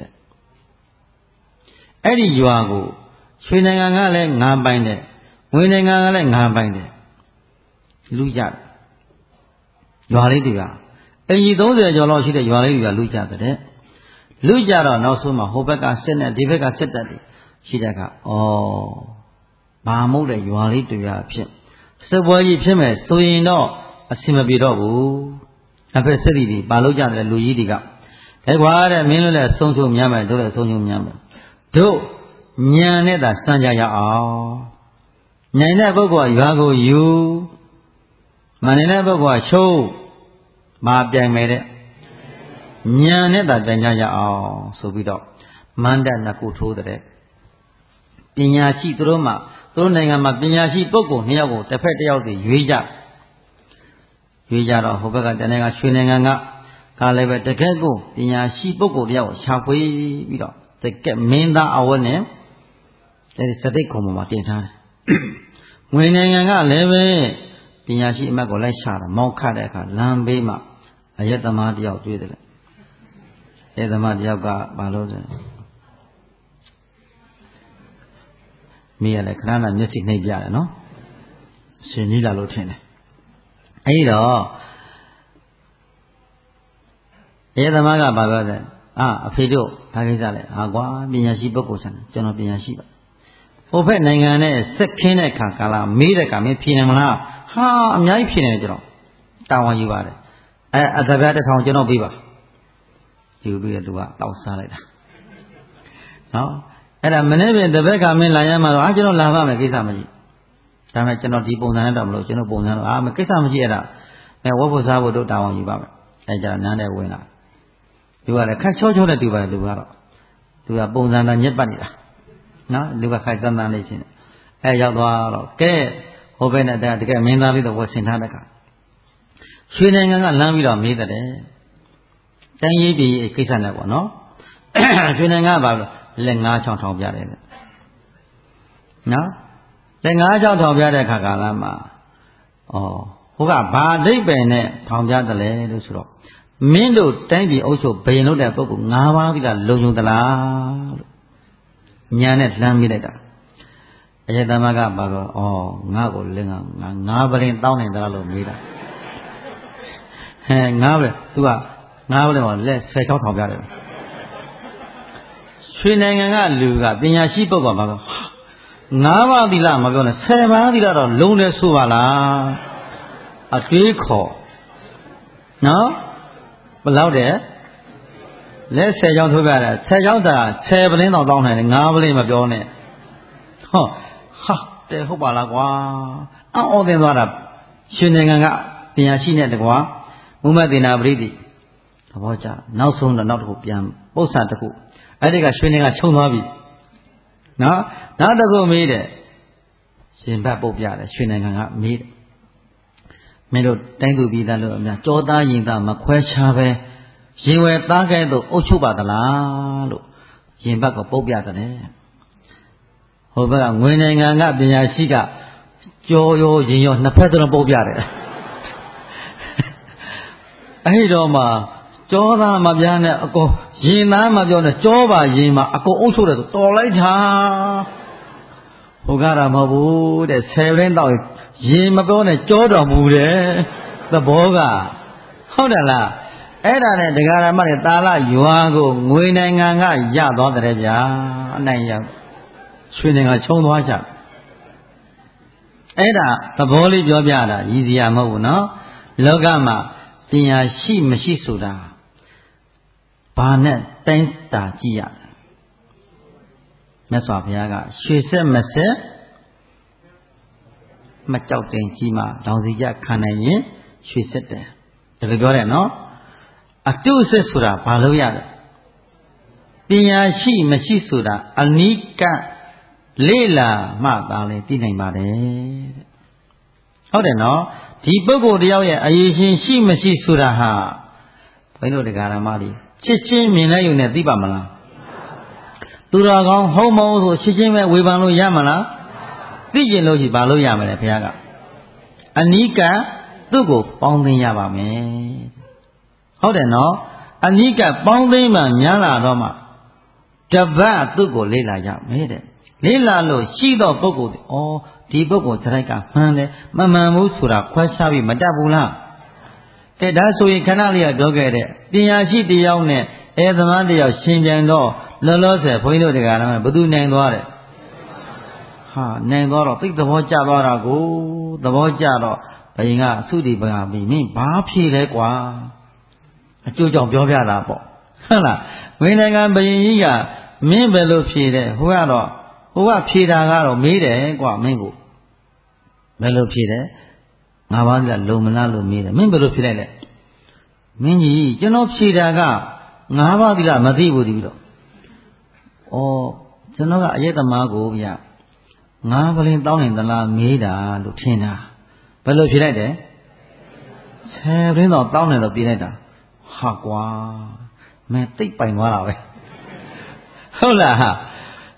အဲ့ဒီရွာကိုရွှေနိုင်ငံကလည်းငါးပိုင်းတယ်ငွေနိုင်ငံကလည်းငါးပိုင်းတယ်လူကြတယ်ရွာလေးတွေကအင်ကြီးသုံးဆယ်ကျော်လောက်ရှိတဲ့ရွာလေးတွေကလူကြတဲ့လူကြတော့နောက်ဆုံးမှာဟိုဘက်ကစစ်နဲ့ဒီဘက်ကစစ်တပ်တွေရှိတဲ့အခါဩဘာမို့လဲရွာလေးတရားဖြစ်စစ်ပွဲကြီးဖြစ်မယ်ဆိုရင်တော့အဆင်မပြေတော့ဘူးအဖေစစ်တီတွေပါလို့ကြတယ်လူကြီးတွေကအဲကွာတဲ့မင်းတို့လည်းဆုံးချုံများမယ်တို့လည်းဆုံးချုံများမယ်တို့ညံနဲ့သာစမ်းကြရအောင်ညံတဲ့ပုဂ္ဂိုလ်ကရွာကိုယူမနေတဲ့ပုဂ္ဂိုလ်ကချိုးမပြိုင်မယ်တဲ့ညံနဲ့သာပြန်ကြရအောင်ဆိုပြီးတော့မန္တနှစ်ခုထိုးတဲ့ပညာရှိသူတို့မှသူတို့နိုင်ငံမှာပညာရှိပုဂ္ဂိုလ်နှစ်ယောက်ကိုတစ်ဖက်တစ်ယောက်တည်းရွေးကြရွေးကြတော့ဟိုဘက်ကတနေ့ကရွှေနိုင်ငံကကလည်းပဲတကယ်ကိုပညာရှိပုဂ္ဂိုလ်တယောက်ကိုရှာဖွေပြီးတော့တကယ်မင်းသားအဝတ်နဲ့အဲဒီစတိတ်ခုံပေါ်မှာတင်ထားတယ်ငွေနိုင်ငံကလည်းပဲပညာရှိအမတ်ကိုလိုက်ရှာတာမောင်းခတ်တဲ့အခါလမ်းဘေးမှာအယက်သမားတယောက်တွေ့တယ်လေအယက်သမားတယောက်ကဘာလို့လဲမိရလေခဏနာမျက်စိနှိပ်ပြတယ်နော်ရှင်ကြီးလာလို့ထင်တယ်အဲဒီတော့အယက်သမားကဘာပြောလဲအာအဖေတို့ဘာကိစ္စလဲဟာကွာပညာရှိပုဂ္ဂိုလ်ဆန်ကျွန်တော်ပညာရှိပါဟိုဘက်နိုင်ငံနဲ့စက်ခင်းတဲ့ခါကာလမေးတဲ့ကမင်းဖြေနိုင်မလားဟာအများကြီးဖြေနေတယ်ကျွန်တော်တာဝန်ယူပါတယ်အဲအသဗျာတစ်ထောင်ကျွန်တော်ပေးပါယူပြီးတော့သူကတောက်စားလိုက်တာနော်အဲ့ဒါမနေ့ပြင်တပည့်ကမင်းလာရမှာတော့အာကျွန်တော်လာပါမယ်ကိစ္စမရှိဒါပေမဲ့ကျွန်တော်ဒီပုံစံနဲ့တော့မလို့ကျွန်တော်ပုံစံတော့အာမကိစ္စမရှိအဲ့ဒါအဲဝတ်ဖို့စားဖို့တို့တာဝန်ယူပါမယ်အဲကြတော့နန်းတဲ့ဝင်လာသူကလည်းခက်ချောချောနဲ့တူပါတယ်သူကတော့သူကပုံစံသားညက်ပတ်နေတာနော်လူကခိုက်တန်းတန်းလေးရှင်အဲရောက်သွားတော့ကဲဟိုဘက်နဲ့တကယ်မင်းသားလေးတော့ဝတ်ဆင်ထားတဲ့ခါရွှေနိုင်ငံကလမ်းပြီးတော့မေးတဲ့တိုင်းရေးပြည်ကိစ္စနဲ့ပေါ့နော်ရွှေနိုင်ငံကဘာလို့လက်ငါးချောင်းထောင်ပြတယ်လေနော်လက်ငါးချောင်းထောင်ပြတဲ့ခါကာလမှာဩဟိုကဘာဒိဋ္ဌိနဲ့ထောင်ပြတယ်လေလို့ဆိုတော့မင်းတို့တိုင်းပြည်အုပ်ချုပ်ဘယင်လို့တဲ့ပုဂ္ဂိုလ်၅ပါးသီးကလုံုံသလားလို့ညာနဲ့လှမ်းမိလိုက်တာအယတမကဘာလို့ဩငါ့ကိုလင်းကငါငါးပရင်တောင်းနေသလားလို့မေးတာဟဲငါးပရင်သူကငါးပရင်ကလက်ဆယ်ချောင်းထောင်ပြတယ်ရွှေနိုင်ငံကလူကပညာရှိပုဂ္ဂိုလ်ဘာလို့ငါးပါးသီလမပြောနဲ့ဆယ်ပါးသီလတော့လုံးလဲဆိုပါလားအတွေးခေါ်နော်ဘယ်လောက်တဲ့လက်ဆယ်ချောင်းထိုးပြတယ်ဆယ်ချောင်းတာဆယ်ပလင်းတော့တောင်းနိုင်တယ်ငါးပလင်းမပြောနဲ့ဟောဟာတဲ့ဟုတ်ပါလားကွာအော်သင်သွားတာရှင်နိုင်ငံကပညာရှိနဲ့တကွာမုမသေနာပရိသေသဘောကျနောက်ဆုံးတော့နောက်တစ်ခုပြန်ပု္ပ္ပစာတစ်ခုအဲ့ဒီကရွှေနိုင်ငံချုံသွားပြီနော်နောက်တစ်ခုမေးတယ်ရှင်ဘတ်ပုတ်ပြတယ်ရွှေနိုင်ငံကမေးတယ်မင်းတို့တိုင်းသူပြည်သားလို့အများကြောသားရင်သားမခွဲခြားပဲရင်ဝယ်သားကဲသို့အုပ်ချုပ်ပါသလားလို့ရင်ဘတ်ကိုပုတ်ပြတယ်ဟိုဘက်ကငွေနိုင်ငံကပညာရှိကကြောရောရင်ရောနှစ်ဖက်သလုံးပုတ်ပြတယ်အဲ့ဒီတော့မှကြောသားမပြားနဲ့အကုန်ရင်သားမပြောနဲ့ကြောပါရင်မှာအကုန်အုပ်ချုပ်တယ်ဆိုတော်လိုက်တာဟိုကတော့မဟုတ်ဘူးတဲ့ဆယ်လင်းတော့ရင်မပြောနဲ့ကြောတော်မူတယ်သဘောကဟုတ်တယ်လားအဲ့ဒါနဲ့ဒကာရမတွေတာလရွာကိုငွေနိုင်ငံကရသွားတယ်ဗျာအနိုင်ရရွှေနိုင်ငံချုံသွားကြအဲ့ဒါသဘောလေးပြောပြတာရည်စရာမဟုတ်ဘူးနော်လောကမှာပညာရှိမရှိဆိုတာဘာနဲ့တိုင်းတာကြည့်ရလဲမြတ်စွာဘုရားကရွှေဆက်မဆက်မကြောက်တင်ကြီးမှတောင်စီကြခံနိုင်ရင်ရွှေဆက်တယ်ဒါလိုပြောတယ်နော်အတုဆက်ဆိုတာဘာလို့ရလဲပညာရှိမရှိဆိုတာအနိကလေ့လာမှသာလေသိနိုင်ပါတယ်တဲ့ဟုတ်တယ်နော်ဒီပုဂ္ဂိုလ်တယောက်ရဲ့အရေးရှင်ရှိမရှိဆိုတာဟာဘုန်းကြီးတို့တရားဓမ္မတွေချစ်ချင်းမြင်လိုက်ရုံနဲ့သိပါမလားသူတော်ကောင်းဟုတ်မဟုတ်ဆိုချစ်ချင်းပဲဝေဖန်လို့ရမလားသိကျင်လို့ရှိဘာလို့ရမလဲဘုရားကအနိကသူ့ကိုပေါင်းသိရပါမယ်ဟုတ်တယ်နော်အနိကပေါင်းသိမှများလာတော့မှတပတ်သူ့ကိုလေ့လာရမယ်တဲ့လေ့လာလို့ရှိသောပုဂ္ဂိုလ်ဩဒီပုဂ္ဂိုလ်စရိုက်ကမှန်တယ်မမှန်ဘူးဆိုတာခွဲခြားပြီးမတတ်ဘူးလားကဲဒါဆိုရင်ခဏလေးကပြောခဲ့တဲ့ပညာရှိတယောက်နဲ့အဲသမားတယောက်ရှင်ပြန်တော့လောလောဆယ်ဘုန်းကြီးတို့တရားတော်ဘယ်သူနိုင်သွားတယ်ဟာနိုင်သွားတော့သိသဘောကျသွားတာကိုသဘောကျတော့ဘယင်ကအသုတိဘာပြီးမင်းဘာဖြေလဲကွာအကျိုးကြောင့်ပြောပြတာပေါ့ဟုတ်လားဝိနိုင်ငံဘယင်ကြီးကမင်းဘယ်လိုဖြေတယ်ဟိုကတော့ဟိုကဖြေတာကတော့မေးတယ်ကွာမင်းကိုဘယ်လိုဖြေတယ်ငါးပါးကလုံမလားလို့မေးတယ်မင်းဘယ်လိုဖြေလိုက်လဲမင်းကြီးကျွန်တော်ဖြေတာကငါးပါးသီလမသိဘူးဒီတော့ဩကျွန်တော်ကအယက်သမားကိုဗျငါးပလင်တောင်းနေသလားမေးတာလို့ထင်တာဘယ်လိုဖြေလိုက်တယ်ဆယ်ပလင်တော့တောင်းနေတော့ပြေးလိုက်တာဟာကွာမင်းသိပ်ပိုင်သွားတာပဲဟုတ်လားဟာ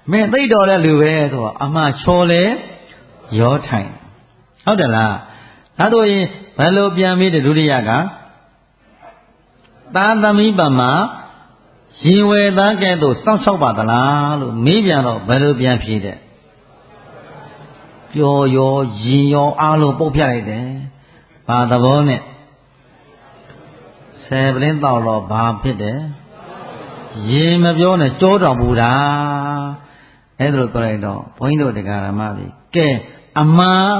မင်းသိတော်တဲ့လူပဲဆိုတော့အမှချော်လေရောထိုင်ဟုတ်တယ်လားဒါဆိုရင်ဘယ်လိုပြန်ပြီးဒုတိယကသာသမီပမာရင်ဝယ်သားကဲ့သို့စောင့်ရှောက်ပါသလားလို့မေးပြန်တော့ဘယ်လိုပြန်ဖြေတဲ့ပျော်ရောရင်ရောအားလုံးပုတ်ပြလိုက်တယ်ဘာသဘောနဲ့ဆယ်ပလင်းတော့တော့ဘာဖြစ်တယ်ရေမပြောနဲ့ကြောတောင်ပူတာအဲ့ဒါလိုပြောလိုက်တော့ဘုန်းကြီးတို့တရားဓမ္မတွေကဲအမှား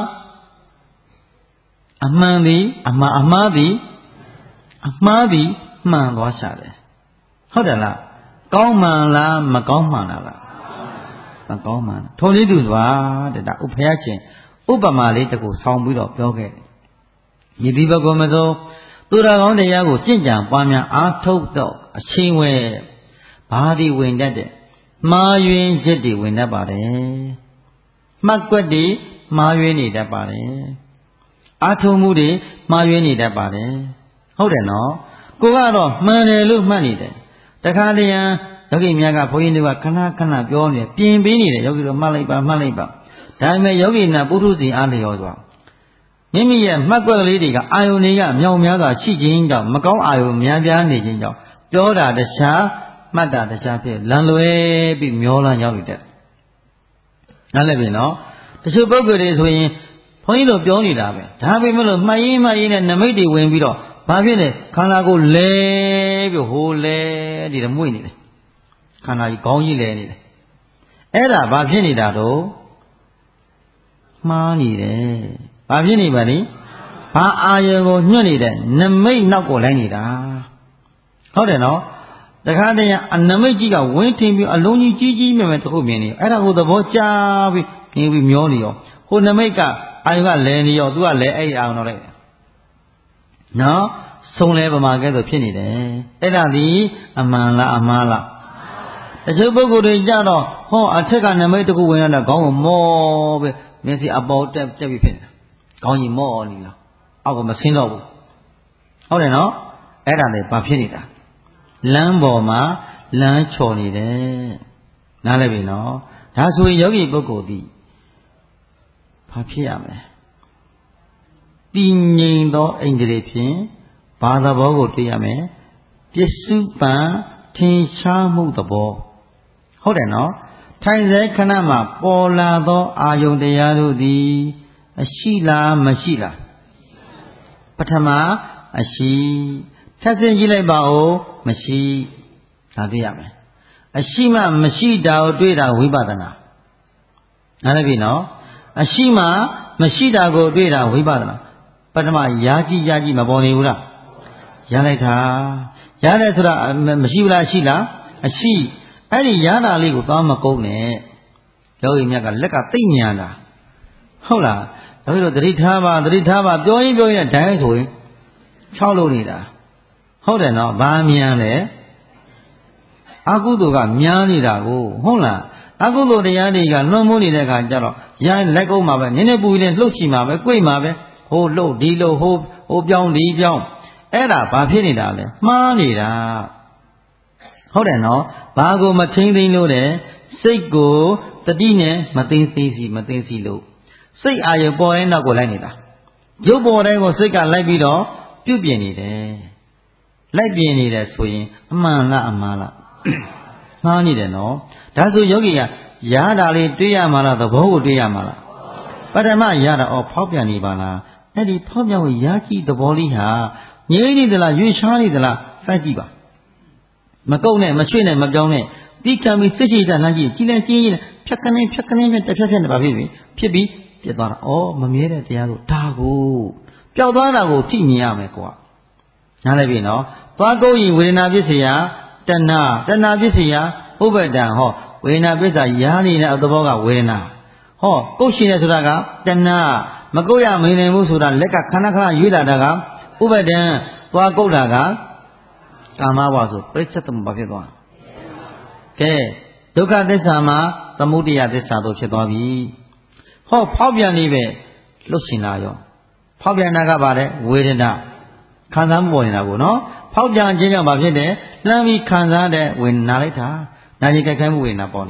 အမှန်သည်အမှားအမှားသည်အမှားသည်မှန်သွားရှာတယ်ဟုတ်တယ်လားကောင်းမှန်လားမကောင်းမှန်လားမကောင်းမှန်ထုံလေးတူစွာတဲ့ဒါဥဖျားရှင်ဥပမာလေးတကူဆောင်းပြီးတော့ပြောခဲ့တယ်ယတိဘကောမစိုးသူတော်ကောင်းတရားကိုကြင့်ကြံပွားများအားထုတ်တော့အချင်းဝဲဘာဒီဝင်တတ်တဲ့မှားယွင်းချက်တွေဝင်တတ်ပါတယ်မှတ်ကွက်တွေမှားယွင်းနေတတ်ပါတယ်အားထုတ်မှုတွေမှားယွင်းနေတတ်ပါတယ်ဟုတ်တယ်နော်ကိုကတော့မှန်တယ်လို့မှတ်နေတယ်တခါတည်းယောဂီများကဘုန်းကြီးတွေကခဏခဏပြောနေပြင်ပေးနေတယ်ယောဂီတို့မှတ်လိုက်ပါမှတ်လိုက်ပါဒါပေမဲ့ယောဂီများပုထုဇဉ်အားလျော်စွာမိမိရဲ့မှတ်ကွက်ကလေးတွေကအာယုန်တွေကမြောင်များစွာရှိခြင်းကြောင့်မကောင်းအာယုန်များပြားနေခြင်းကြောင့်ပြောတာတခြားမှတ်တာတခြားဖြစ်လံလွဲပြီးမျောလန်းရောက်နေတယ်နားလည်ပြီနော်တချို့ပုဂ္ဂိုလ်တွေဆိုရင်ဘုန်းကြီးတို့ပြောနေတာပဲဒါပေမဲ့လို့မှတ်ရင်းမှတ်ရင်းနဲ့နမိတ်တွေဝင်ပြီးတော့ဘာဖြစ်လဲခန္ဓာကိုယ်လဲပြီးဟိုလဲဒီတော့မွေ့နေတယ်ခန္ဓာကြီးခေါင်းကြီးလဲနေတယ်အဲ့ဒါဘာဖြစ်နေတာတော့မှားနေတယ်ဘာဖြစ်နေပါလိဘာအာယုံကိုညွှတ်နေတဲ့နမိတ်နောက်ကိုလိုက်နေတာဟုတ်တယ်နော်တခါတည်းအနမိတ်ကြီးကဝင်းထင်ပြီးအလုံးကြီးကြီးကြီးမြဲမြဲတစ်ခုမြင်နေအဲ့ဒါကိုသဘောကျပြီးမြင်ပြီးမျောနေရောဟိုနမိတ်ကအာယုံကလဲနေရောသူကလဲအဲ့အာယုံတော့လိုက်နော်ဆုံးလဲပမာကဲဆိုဖြစ်နေတယ်အဲ့ဒါဒီအမှန်လားအမှားလားတချို့ပုဂ္ဂိုလ်တွေကြတော့ဟောအထက်ကနမိတ်တစ်ခုဝင်ရတာခေါင်းကိုမောပဲမျက်စိအပေါ်တက်တက်ပြီးဖြစ်နေတာခေါင်းကြီးမောနေလားအောက်ကမဆင်းတော့ဘူးဟုတ်တယ်နော်အဲ့ဒါလေဘာဖြစ်နေတာလမ်းပေါ်မှာလမ်းချော်နေတယ်နားလည်ပြီနော်ဒါဆိုရင်ယောဂီပုဂ္ဂိုလ်ဒီဘာဖြစ်ရမလဲတည်ငြိမ်သောအိန္ဒြေဖြင့်ဘာသဘောကိုတွေ့ရမယ်ပစ္စုပန်ထင်ရှားမှုသဘောဟုတ်တယ်နော်ထိုင်စေခဏမှာပေါ်လာသောအာယုန်တရားတို့သည်အရှိလားမရှိလားပထမအရှိဖြတ်စင်ကြည့်လိုက်ပါဦးမရှိဒါတွေ့ရမယ်အရှိမှမရှိတာကိုတွေ့တာဝိပဿနာနားလည်ပြီနော်အရှိမှမရှိတာကိုတွေ့တာဝိပဿနာပထမယာကြည့်ယာကြည့်မပေါ်နေဘူးလားရလိုက်တာရတယ်ဆိုတာမရှိဘူးလားရှိလားအရှိအဲ့ဒီရတာလေးကိုသွားမကုန်းနဲ့ယောဂီမြတ်ကလက်ကသိညံတာဟုတ်လားယောဂီတို့သတိထားပါသတိထားပါပြောရင်ပြောရင်ဒိုင်းဆိုရင်၆လို့နေတာဟုတ်တယ်နော်ဘာမြန်လဲအကုသိုလ်ကများနေတာကိုဟုတ်လားအကုသိုလ်တရားတွေကလွန်မိုးနေတဲ့အခါကျတော့ရလက်ကုန်းမှာပဲနည်းနည်းပူရင်လှုပ်ချီမှာပဲကြွေ့မှာပဲဟိုလှုပ်ဒီလှုပ်ဟိုဟိုပြောင်းဒီပြောင်းအဲ့ဒါဘာဖြစ်နေတာလဲမှားနေတာဟုတ်တယ်နော်ဘာကိုမထိမ့်သိမ့်လို့တဲ့စိတ်ကိုတတိနဲ့မသိသိစီမသိစီလို့စိတ်အာရုံပေါ်ရင်တော့ကိုလိုက်နေတာရုပ်ပေါ်တိုင်းကိုစိတ်ကလိုက်ပြီးတော့ပြုတ်ပြင်းနေတယ်လိုက်ပြင်းနေတယ်ဆိုရင်အမှန်လားအမှားလားမှားနေတယ်နော်ဒါဆိုယောဂီကရတာလေးတွေးရမှာလားသဘောကိုတွေးရမှာလားပထမရတာအော်ဖောက်ပြန်နေပါလားအဲ့ဒီဖောက်ပြန်ကိုရကြည့်သဘောလေးဟာငြိမ့်နေသလားရွေ့ရှားနေသလားစမ်းကြည့်ပါမကုတ်နဲ့မရွှေ့နဲ့မပြောင်းနဲ့တိကံပြီးစိတ်ရှိတာလမ်းကြည့်ကြည်လန်းကြီးကြီးနဲ့ဖြတ်ခနဲ့ဖြတ်ခနဲ့ဖြတ်တစ်ဖြတ်ဖြတ်နဲ့ပါဖြစ်ပြီဖြစ်ပြီးပြတ်သွားတာဩမမြဲတဲ့တရားကိုဒါကိုပျောက်သွားတာကိုကြည့်မြင်ရမယ်ကွာနားလည်ပြီနော်သွားကုတ်ရင်ဝေဒနာပစ္စယတဏတဏပစ္စယဥပ္ပဒံဟောဝေဒနာပစ္စယရားနေတဲ့အသဘောကဝေဒနာဟောကုတ်ရှင်နေဆိုတာကတဏမကုတ်ရမနေနိုင်ဘူးဆိုတာလက်ကခဏခဏရွေးလာတာကဥပ္ပဒံသွားကုတ်တာကကာမဘဝဆိုပြိဿတမဘာဖြစ်သွားကဲဒုက္ခသစ္စာမှာသမုဒိယသစ္စာတို့ဖြစ်သွားပြီဟောဖောက်ပြန်နေပဲလှုပ်ရှင်လာရောဖောက်ပြန်တာကဘာလဲဝေဒနာခံစားမှုပေါ်နေတာကိုနော်ဖောက်ပြန်ခြင်းကြောင့်ဘာဖြစ်တယ်လှမ်းပြီးခံစားတဲ့ဝေဒနာလိုက်တာနာကျင်ကြိုက်ခဲမှုဝေဒနာပေါ်နေရော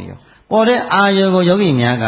ပေါ်တဲ့အာယုံကိုယောဂီများက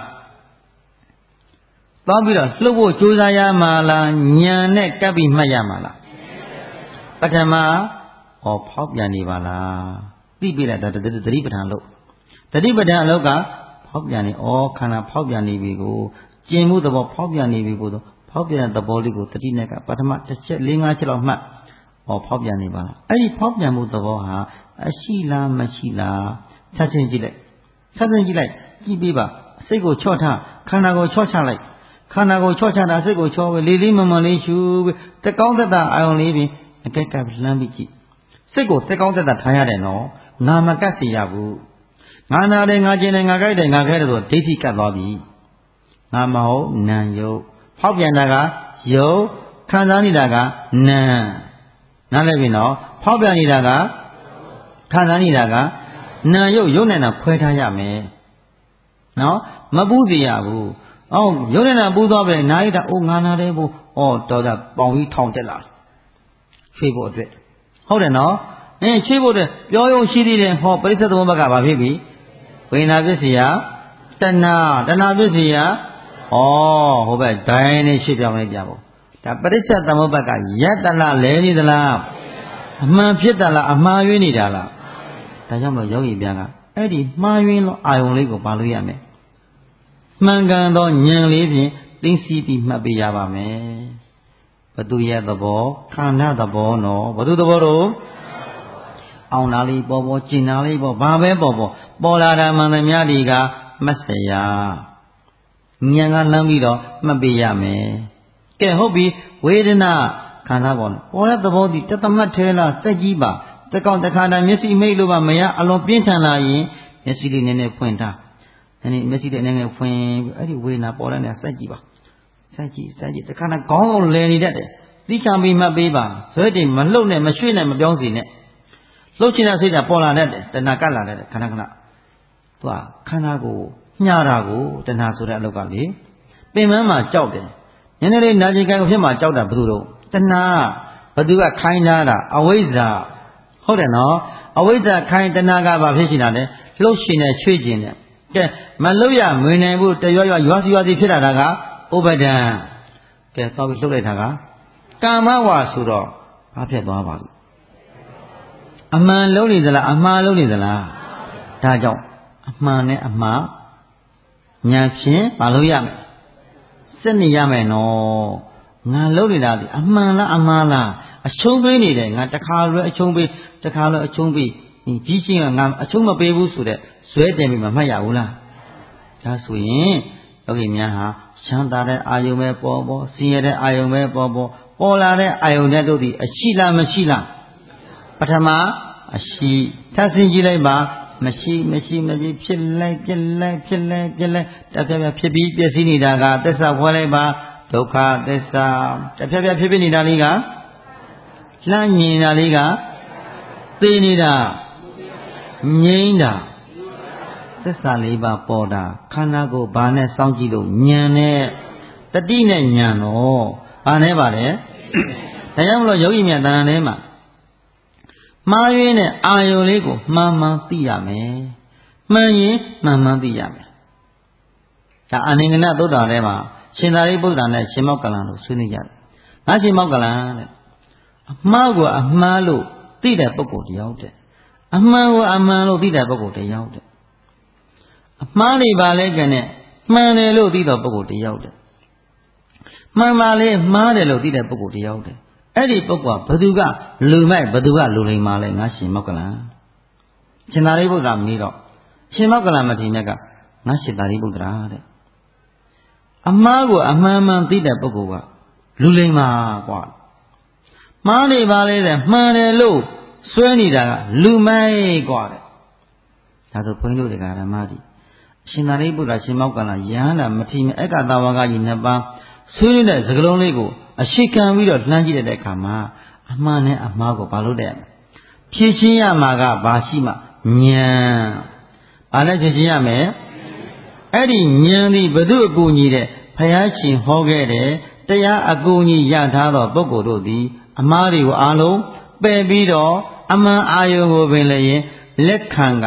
သွားပြီးတော့လှုပ်ဖို့ကြိုးစားရမှာလားဉာဏ်နဲ့ကပ်ပြီးမှတ်ရမှာလားပထမဟောဖောက်ပြန်နေပါလားသိပြီလားတတိပဋ္ဌာန်လို့တတိပဋ္ဌာန်အလုပ်ကဖောက်ပြန်နေဩခန္ဓာဖောက်ပြန်နေပြီကိုကျင်မှုသဘောဖောက်ပြန်နေပြီကိုဖောက်ပြန်တဲ့သဘောလေးကိုတတိနဲ့ကပထမတစ်ချက်၄၅ချက်လောက်မှတ်ဩဖောက်ပြန်နေပါလားအဲ့ဒီဖောက်ပြန်မှုသဘောဟာအရှိလားမရှိလားဆက်ချင်းကြည့်လိုက်ဆက်ချင်းကြည့်လိုက်ကြည့်ပြီးပါစိတ်ကိုချော့ထားခန္ဓာကိုချော့ချလိုက်ခန္ဓာကိုချော့ချတာစိတ်ကိုချော့ပဲလေးလေးမမလေးရှူပြီးတက်ကောင်းသက်သာအာရုံလေးပြီးအကက်ကလှမ်းပြီးကြည့်စိတ်ကိုတက်ကောင်းသက်သာထားရတယ်နော်ငါမကတ်စီရဘူးငါနာတယ်ငါကျင်တယ်ငါကြိုက်တယ်ငါခဲတယ်ဆိုဒိဋ္ဌိကတ်သွားပြီငါမဟုတ်နာယုတ်ဖောက်ပြန်တာကယုတ်ခံစားနေတာကနာနားလည်ပြီနော်ဖောက်ပြန်နေတာကခံစားနေတာကနာယုတ်ယုတ်နဲ့နာခွဲထားရမယ်နော်မပူးစီရဘူးအော်ယုတ်နဲ့နာပူးသွားပြီနားရတာအိုးငါနာတယ်ဘူးဩတော်တာပေါင်ကြီးထောင်တက်လာချွေးဖို့အတွက်ဟုတ်တယ်နော်အင်းချွေးဖို့အတွက်ပြောရုံရှိသေးတယ်ဟောပရိစ္ဆေသမုပ္ပါကဘာဖြစ်ပြီဝိညာဉ်ပစ္စည်းယတဏတဏပစ္စည်းယဩဟိုဘက်ဒိုင်းနဲ့ရှင်းပြောင်းလိုက်ပြဖို့ဒါပရိစ္ဆေသမုပ္ပါကယတ္တလားလဲနေသလားအမှန်ဖြစ်တာလားအမှားယွင်းနေတာလားဒါကြောင့်မလို့ယောဂီပြန်ကအဲ့ဒီမှားယွင်းသောအာယုံလေးကိုပါလို့ရမယ်မှန်ကန်သောဉာဏ်လေးဖြင့်သိသိပြီးမှတ်ပေးရပါမယ်ဘသူရဲ့သဘောခန္ဓာသဘောနော်ဘသူသဘောတော့အောင်နာလေးပေါ်ပေါ်ကျင်နာလေးပေါ်ဘာပဲပေါ်ပေါ်ပေါ်လာတာမှန်သမျှဒီကမတ်စရာဉာဏ်ကလှမ်းပြီးတော့မှတ်ပေးရမယ်ကဲဟုတ်ပြီဝေဒနာခန္ဓာပေါ်ပေါ်တဲ့သဘောဒီတသမတ်ထဲလားစက်ကြီးပါတကောင်တခါတည်းမျက်စိမိတ်လို့ပါမရအလွန်ပြင်းထန်လာရင်မျက်စိလေးနည်းနည်းဖွင့်ထားနည်းနည်းမျက်စိလေးနည်းနည်းဖွင့်အဲ့ဒီဝေဒနာပေါ်တဲ့နေရာစက်ကြီးပါစက်ကြီးစက်ကြီးတခါတည်းခေါင်းအောင်လဲနေတတ်တယ်သိချပြီးမှတ်ပေးပါဇွဲတင်မလှုပ်နဲ့မရွှေ့နဲ့မပြောင်းစီနဲ့လှုပ်ချင်တဲ့စိတ်ကပေါ်လာတတ်တယ်တဏှာကပ်လာတတ်တယ်ခဏခဏသူကခန္ဓာကိုညှာတာကိုတဏှာဆိုတဲ့အလုပ်ကလေပင်မမှာကြောက်တယ်နည်းနည်းလေးနာကျင်ကြိုင်ဖြစ်မှာကြောက်တာဘယ်သူတော့တဏှာဘသူကခိုင်းထားတာအဝိဇ္ဇာဟုတ်တယ်နော်အဝိဇ္ဇာခိုင်းတဏှာကဘာဖြစ်နေတာလဲလှုပ်ရှင်နဲ့ချွေ့ခြင်းနဲ့ကဲမလှုပ်ရမဝင်နိုင်ဘူးတရွရွရွာစီရွာစီဖြစ်လာတာကဥပဒံကဲတော့ပြီးလှုပ်လိုက်တာကကာမဝါဆိုတော့ဘာဖြစ်သွားပါလဲအမှန်လုံးနေသလားအမှားလုံးနေသလားဒါကြောင့်အမှန်နဲ့အမှားဉာဏ်ဖြင့်မလုပ်ရမယ်စက်နေရမယ်နော်ငါလုံးနေတာဒီအမှန်လားအမှားလားအချုံးပေးနေတယ်ငါတခါလွဲအချုံးပေးတခါလွဲအချုံးပေးကြီးချင်းကငါအချုံးမပေးဘူးဆိုတဲ့ဇွဲတင်ပြီးမမှတ်ရဘူးလားဒါဆိုရင်ယောဂီများဟာချမ်းသာတဲ့အာယုံပဲပေါ်ပေါ်ဆင်းရဲတဲ့အာယုံပဲပေါ်ပေါ်ပေါ်လာတဲ့အာယုံတဲ့တို့ဒီအရှိလားမရှိလားပထမအရှိထပ်ဆင်းကြည့်လိုက်ပါမရှိမရှိမရှိဖြစ်လိုက်ပြက်လိုက်ဖြစ်လိုက်ပြက်လိုက်တပြက်ပြက်ဖြစ်ပြီးပြည့်စည်နေတာကသစ္စာဖွယ်လိုက်ပါဒုက္ခသစ္စာတပြက်ပြက်ဖြစ်ဖြစ်နေတာလေးကလှမ်းညင်တာလေးကသိနေတာငြိမ်းတာသစ္စာလေးပါပေါ်တာခန္ဓာကိုယ်ဘာနဲ့စောင့်ကြည့်လို့ဉာဏ်နဲ့တတိနဲ့ဉာဏ်တော့ဘာနဲ့ပါလဲဒါကြောင့်မလို့ယောဂီများတဏ္ဍာထဲမှာမှားယွင်းတဲ့အာယုံလေးကိုမှန်မှန်သိရမယ်မှန်ရင်မှန်မှန်သိရမယ်ဒါအနိင်္ဂနသုတ္တရာထဲမှာရှင်သာရိပုတ္တရာနဲ့ရှင်မောက္ကလန်တို့ဆွေးနွေးကြတယ်ငါရှင်မောက္ကလန်တဲ့အမှားကိုအမှားလို့သိတဲ့ပုဂ္ဂိုလ်တယောက်တဲ့အမှန်ကိုအမှန်လို့သိတဲ့ပုဂ္ဂိုလ်တယောက်တဲ့အမှားတွေပါလဲကနဲ့မှန်တယ်လို့သိတဲ့ပုဂ္ဂိုလ်တယောက်တဲ့မှန်ပါလေမှားတယ်လို့သိတဲ့ပုဂ္ဂိုလ်တယောက်တဲ့အဲ့ဒီပုဂ္ဂိုလ်ကဘသူကလူမိုက်ဘသူကလူလိမ္မာလဲငါရှင်မောက္ကလန်ရှင်သာရိပုတ္တရာမေးတော့ရှင်မောက္ကလန်မထေရမြတ်ကငါရှင်သာရိပုတ္တရာတဲ့အမှားကိုအမှန်မှန်သိတဲ့ပုဂ္ဂိုလ်ကလူလိမ္မာกว่าမှားနေပါလေတဲ့မှန်တယ်လို့စွဲနေတာကလူမိုက်กว่าတဲ့ဒါဆိုဘုန်းကြီးတို့တွေကဓမ္မကြီးရှင်သာရိပုတ္တရာရှင်မောက္ကလန်ယဟန္တာမထေရမြတ်အက္ခတာဝကကြီးနှစ်ပါးဆွေးနွေးတဲ့စကားလုံးလေးကိုအရှိခံပြီးတော့လှမ်းကြည့်တဲ့အခါမှာအမှန်နဲ့အမှားကိုဘာလို့တဲ့ဖြည့်ရှင်းရမှာကဘာရှိမှဉာဏ်ဘာနဲ့ဖြည့်ရှင်းရမယ်အဲ့ဒီဉာဏ်ဒီဘု து အကူညီတဲ့ဘုရားရှင်ဟောခဲ့တဲ့တရားအကူညီရထားသောပုဂ္ဂိုလ်တို့သည်အမှားတွေကိုအားလုံးပယ်ပြီးတော့အမှန်အာယုံကိုပင်လည်းလက်ခံက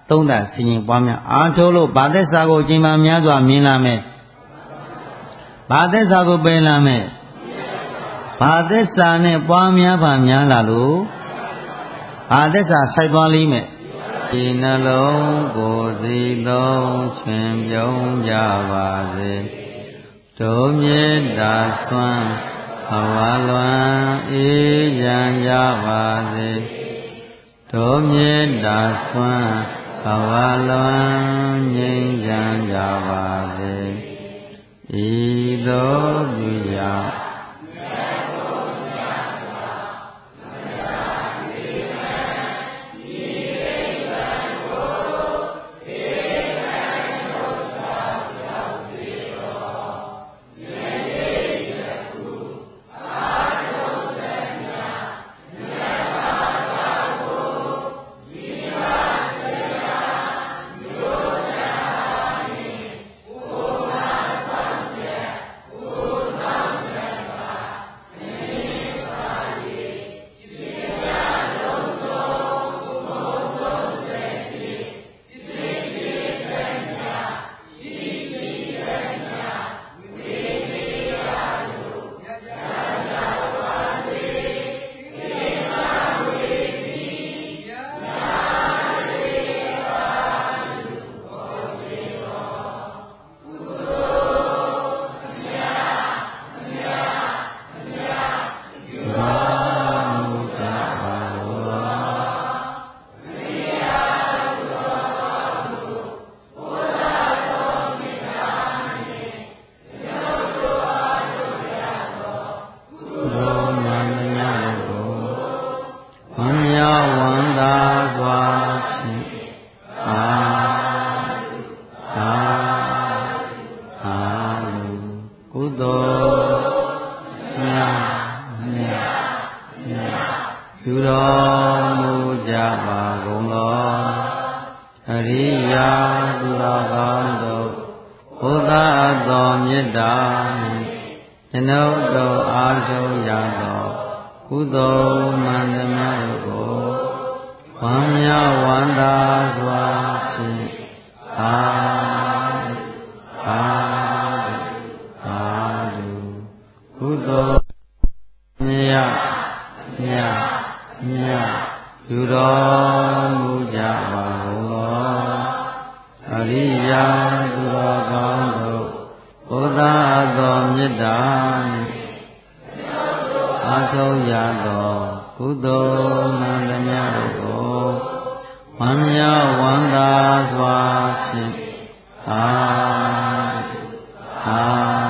သုံးသပ်ဆင်ခြင်ပွားများအားထုတ်လို့ဘာသက်စာကိုအချိန်မှများစွာမြင်လာမယ်ဘာသက်စာကိုပယ်လာမယ်ဘာသက်စာနဲ့ပွားများပါများလာလို့ဘာသက်စာဆိုင်သွားလိမ့်မယ်ဒီနှလုံးကိုယ်စီလုံးချွင်ပြုံးကြပါစေတို့မေတ္တာဆွမ်းဘဝလွန်အေးရန်ကြပါစေတို့မေတ္တာဆွမ်းဘဝလွန်ငြိမ်းချမ်းကြပါစေဤသို့ပြုရာအာ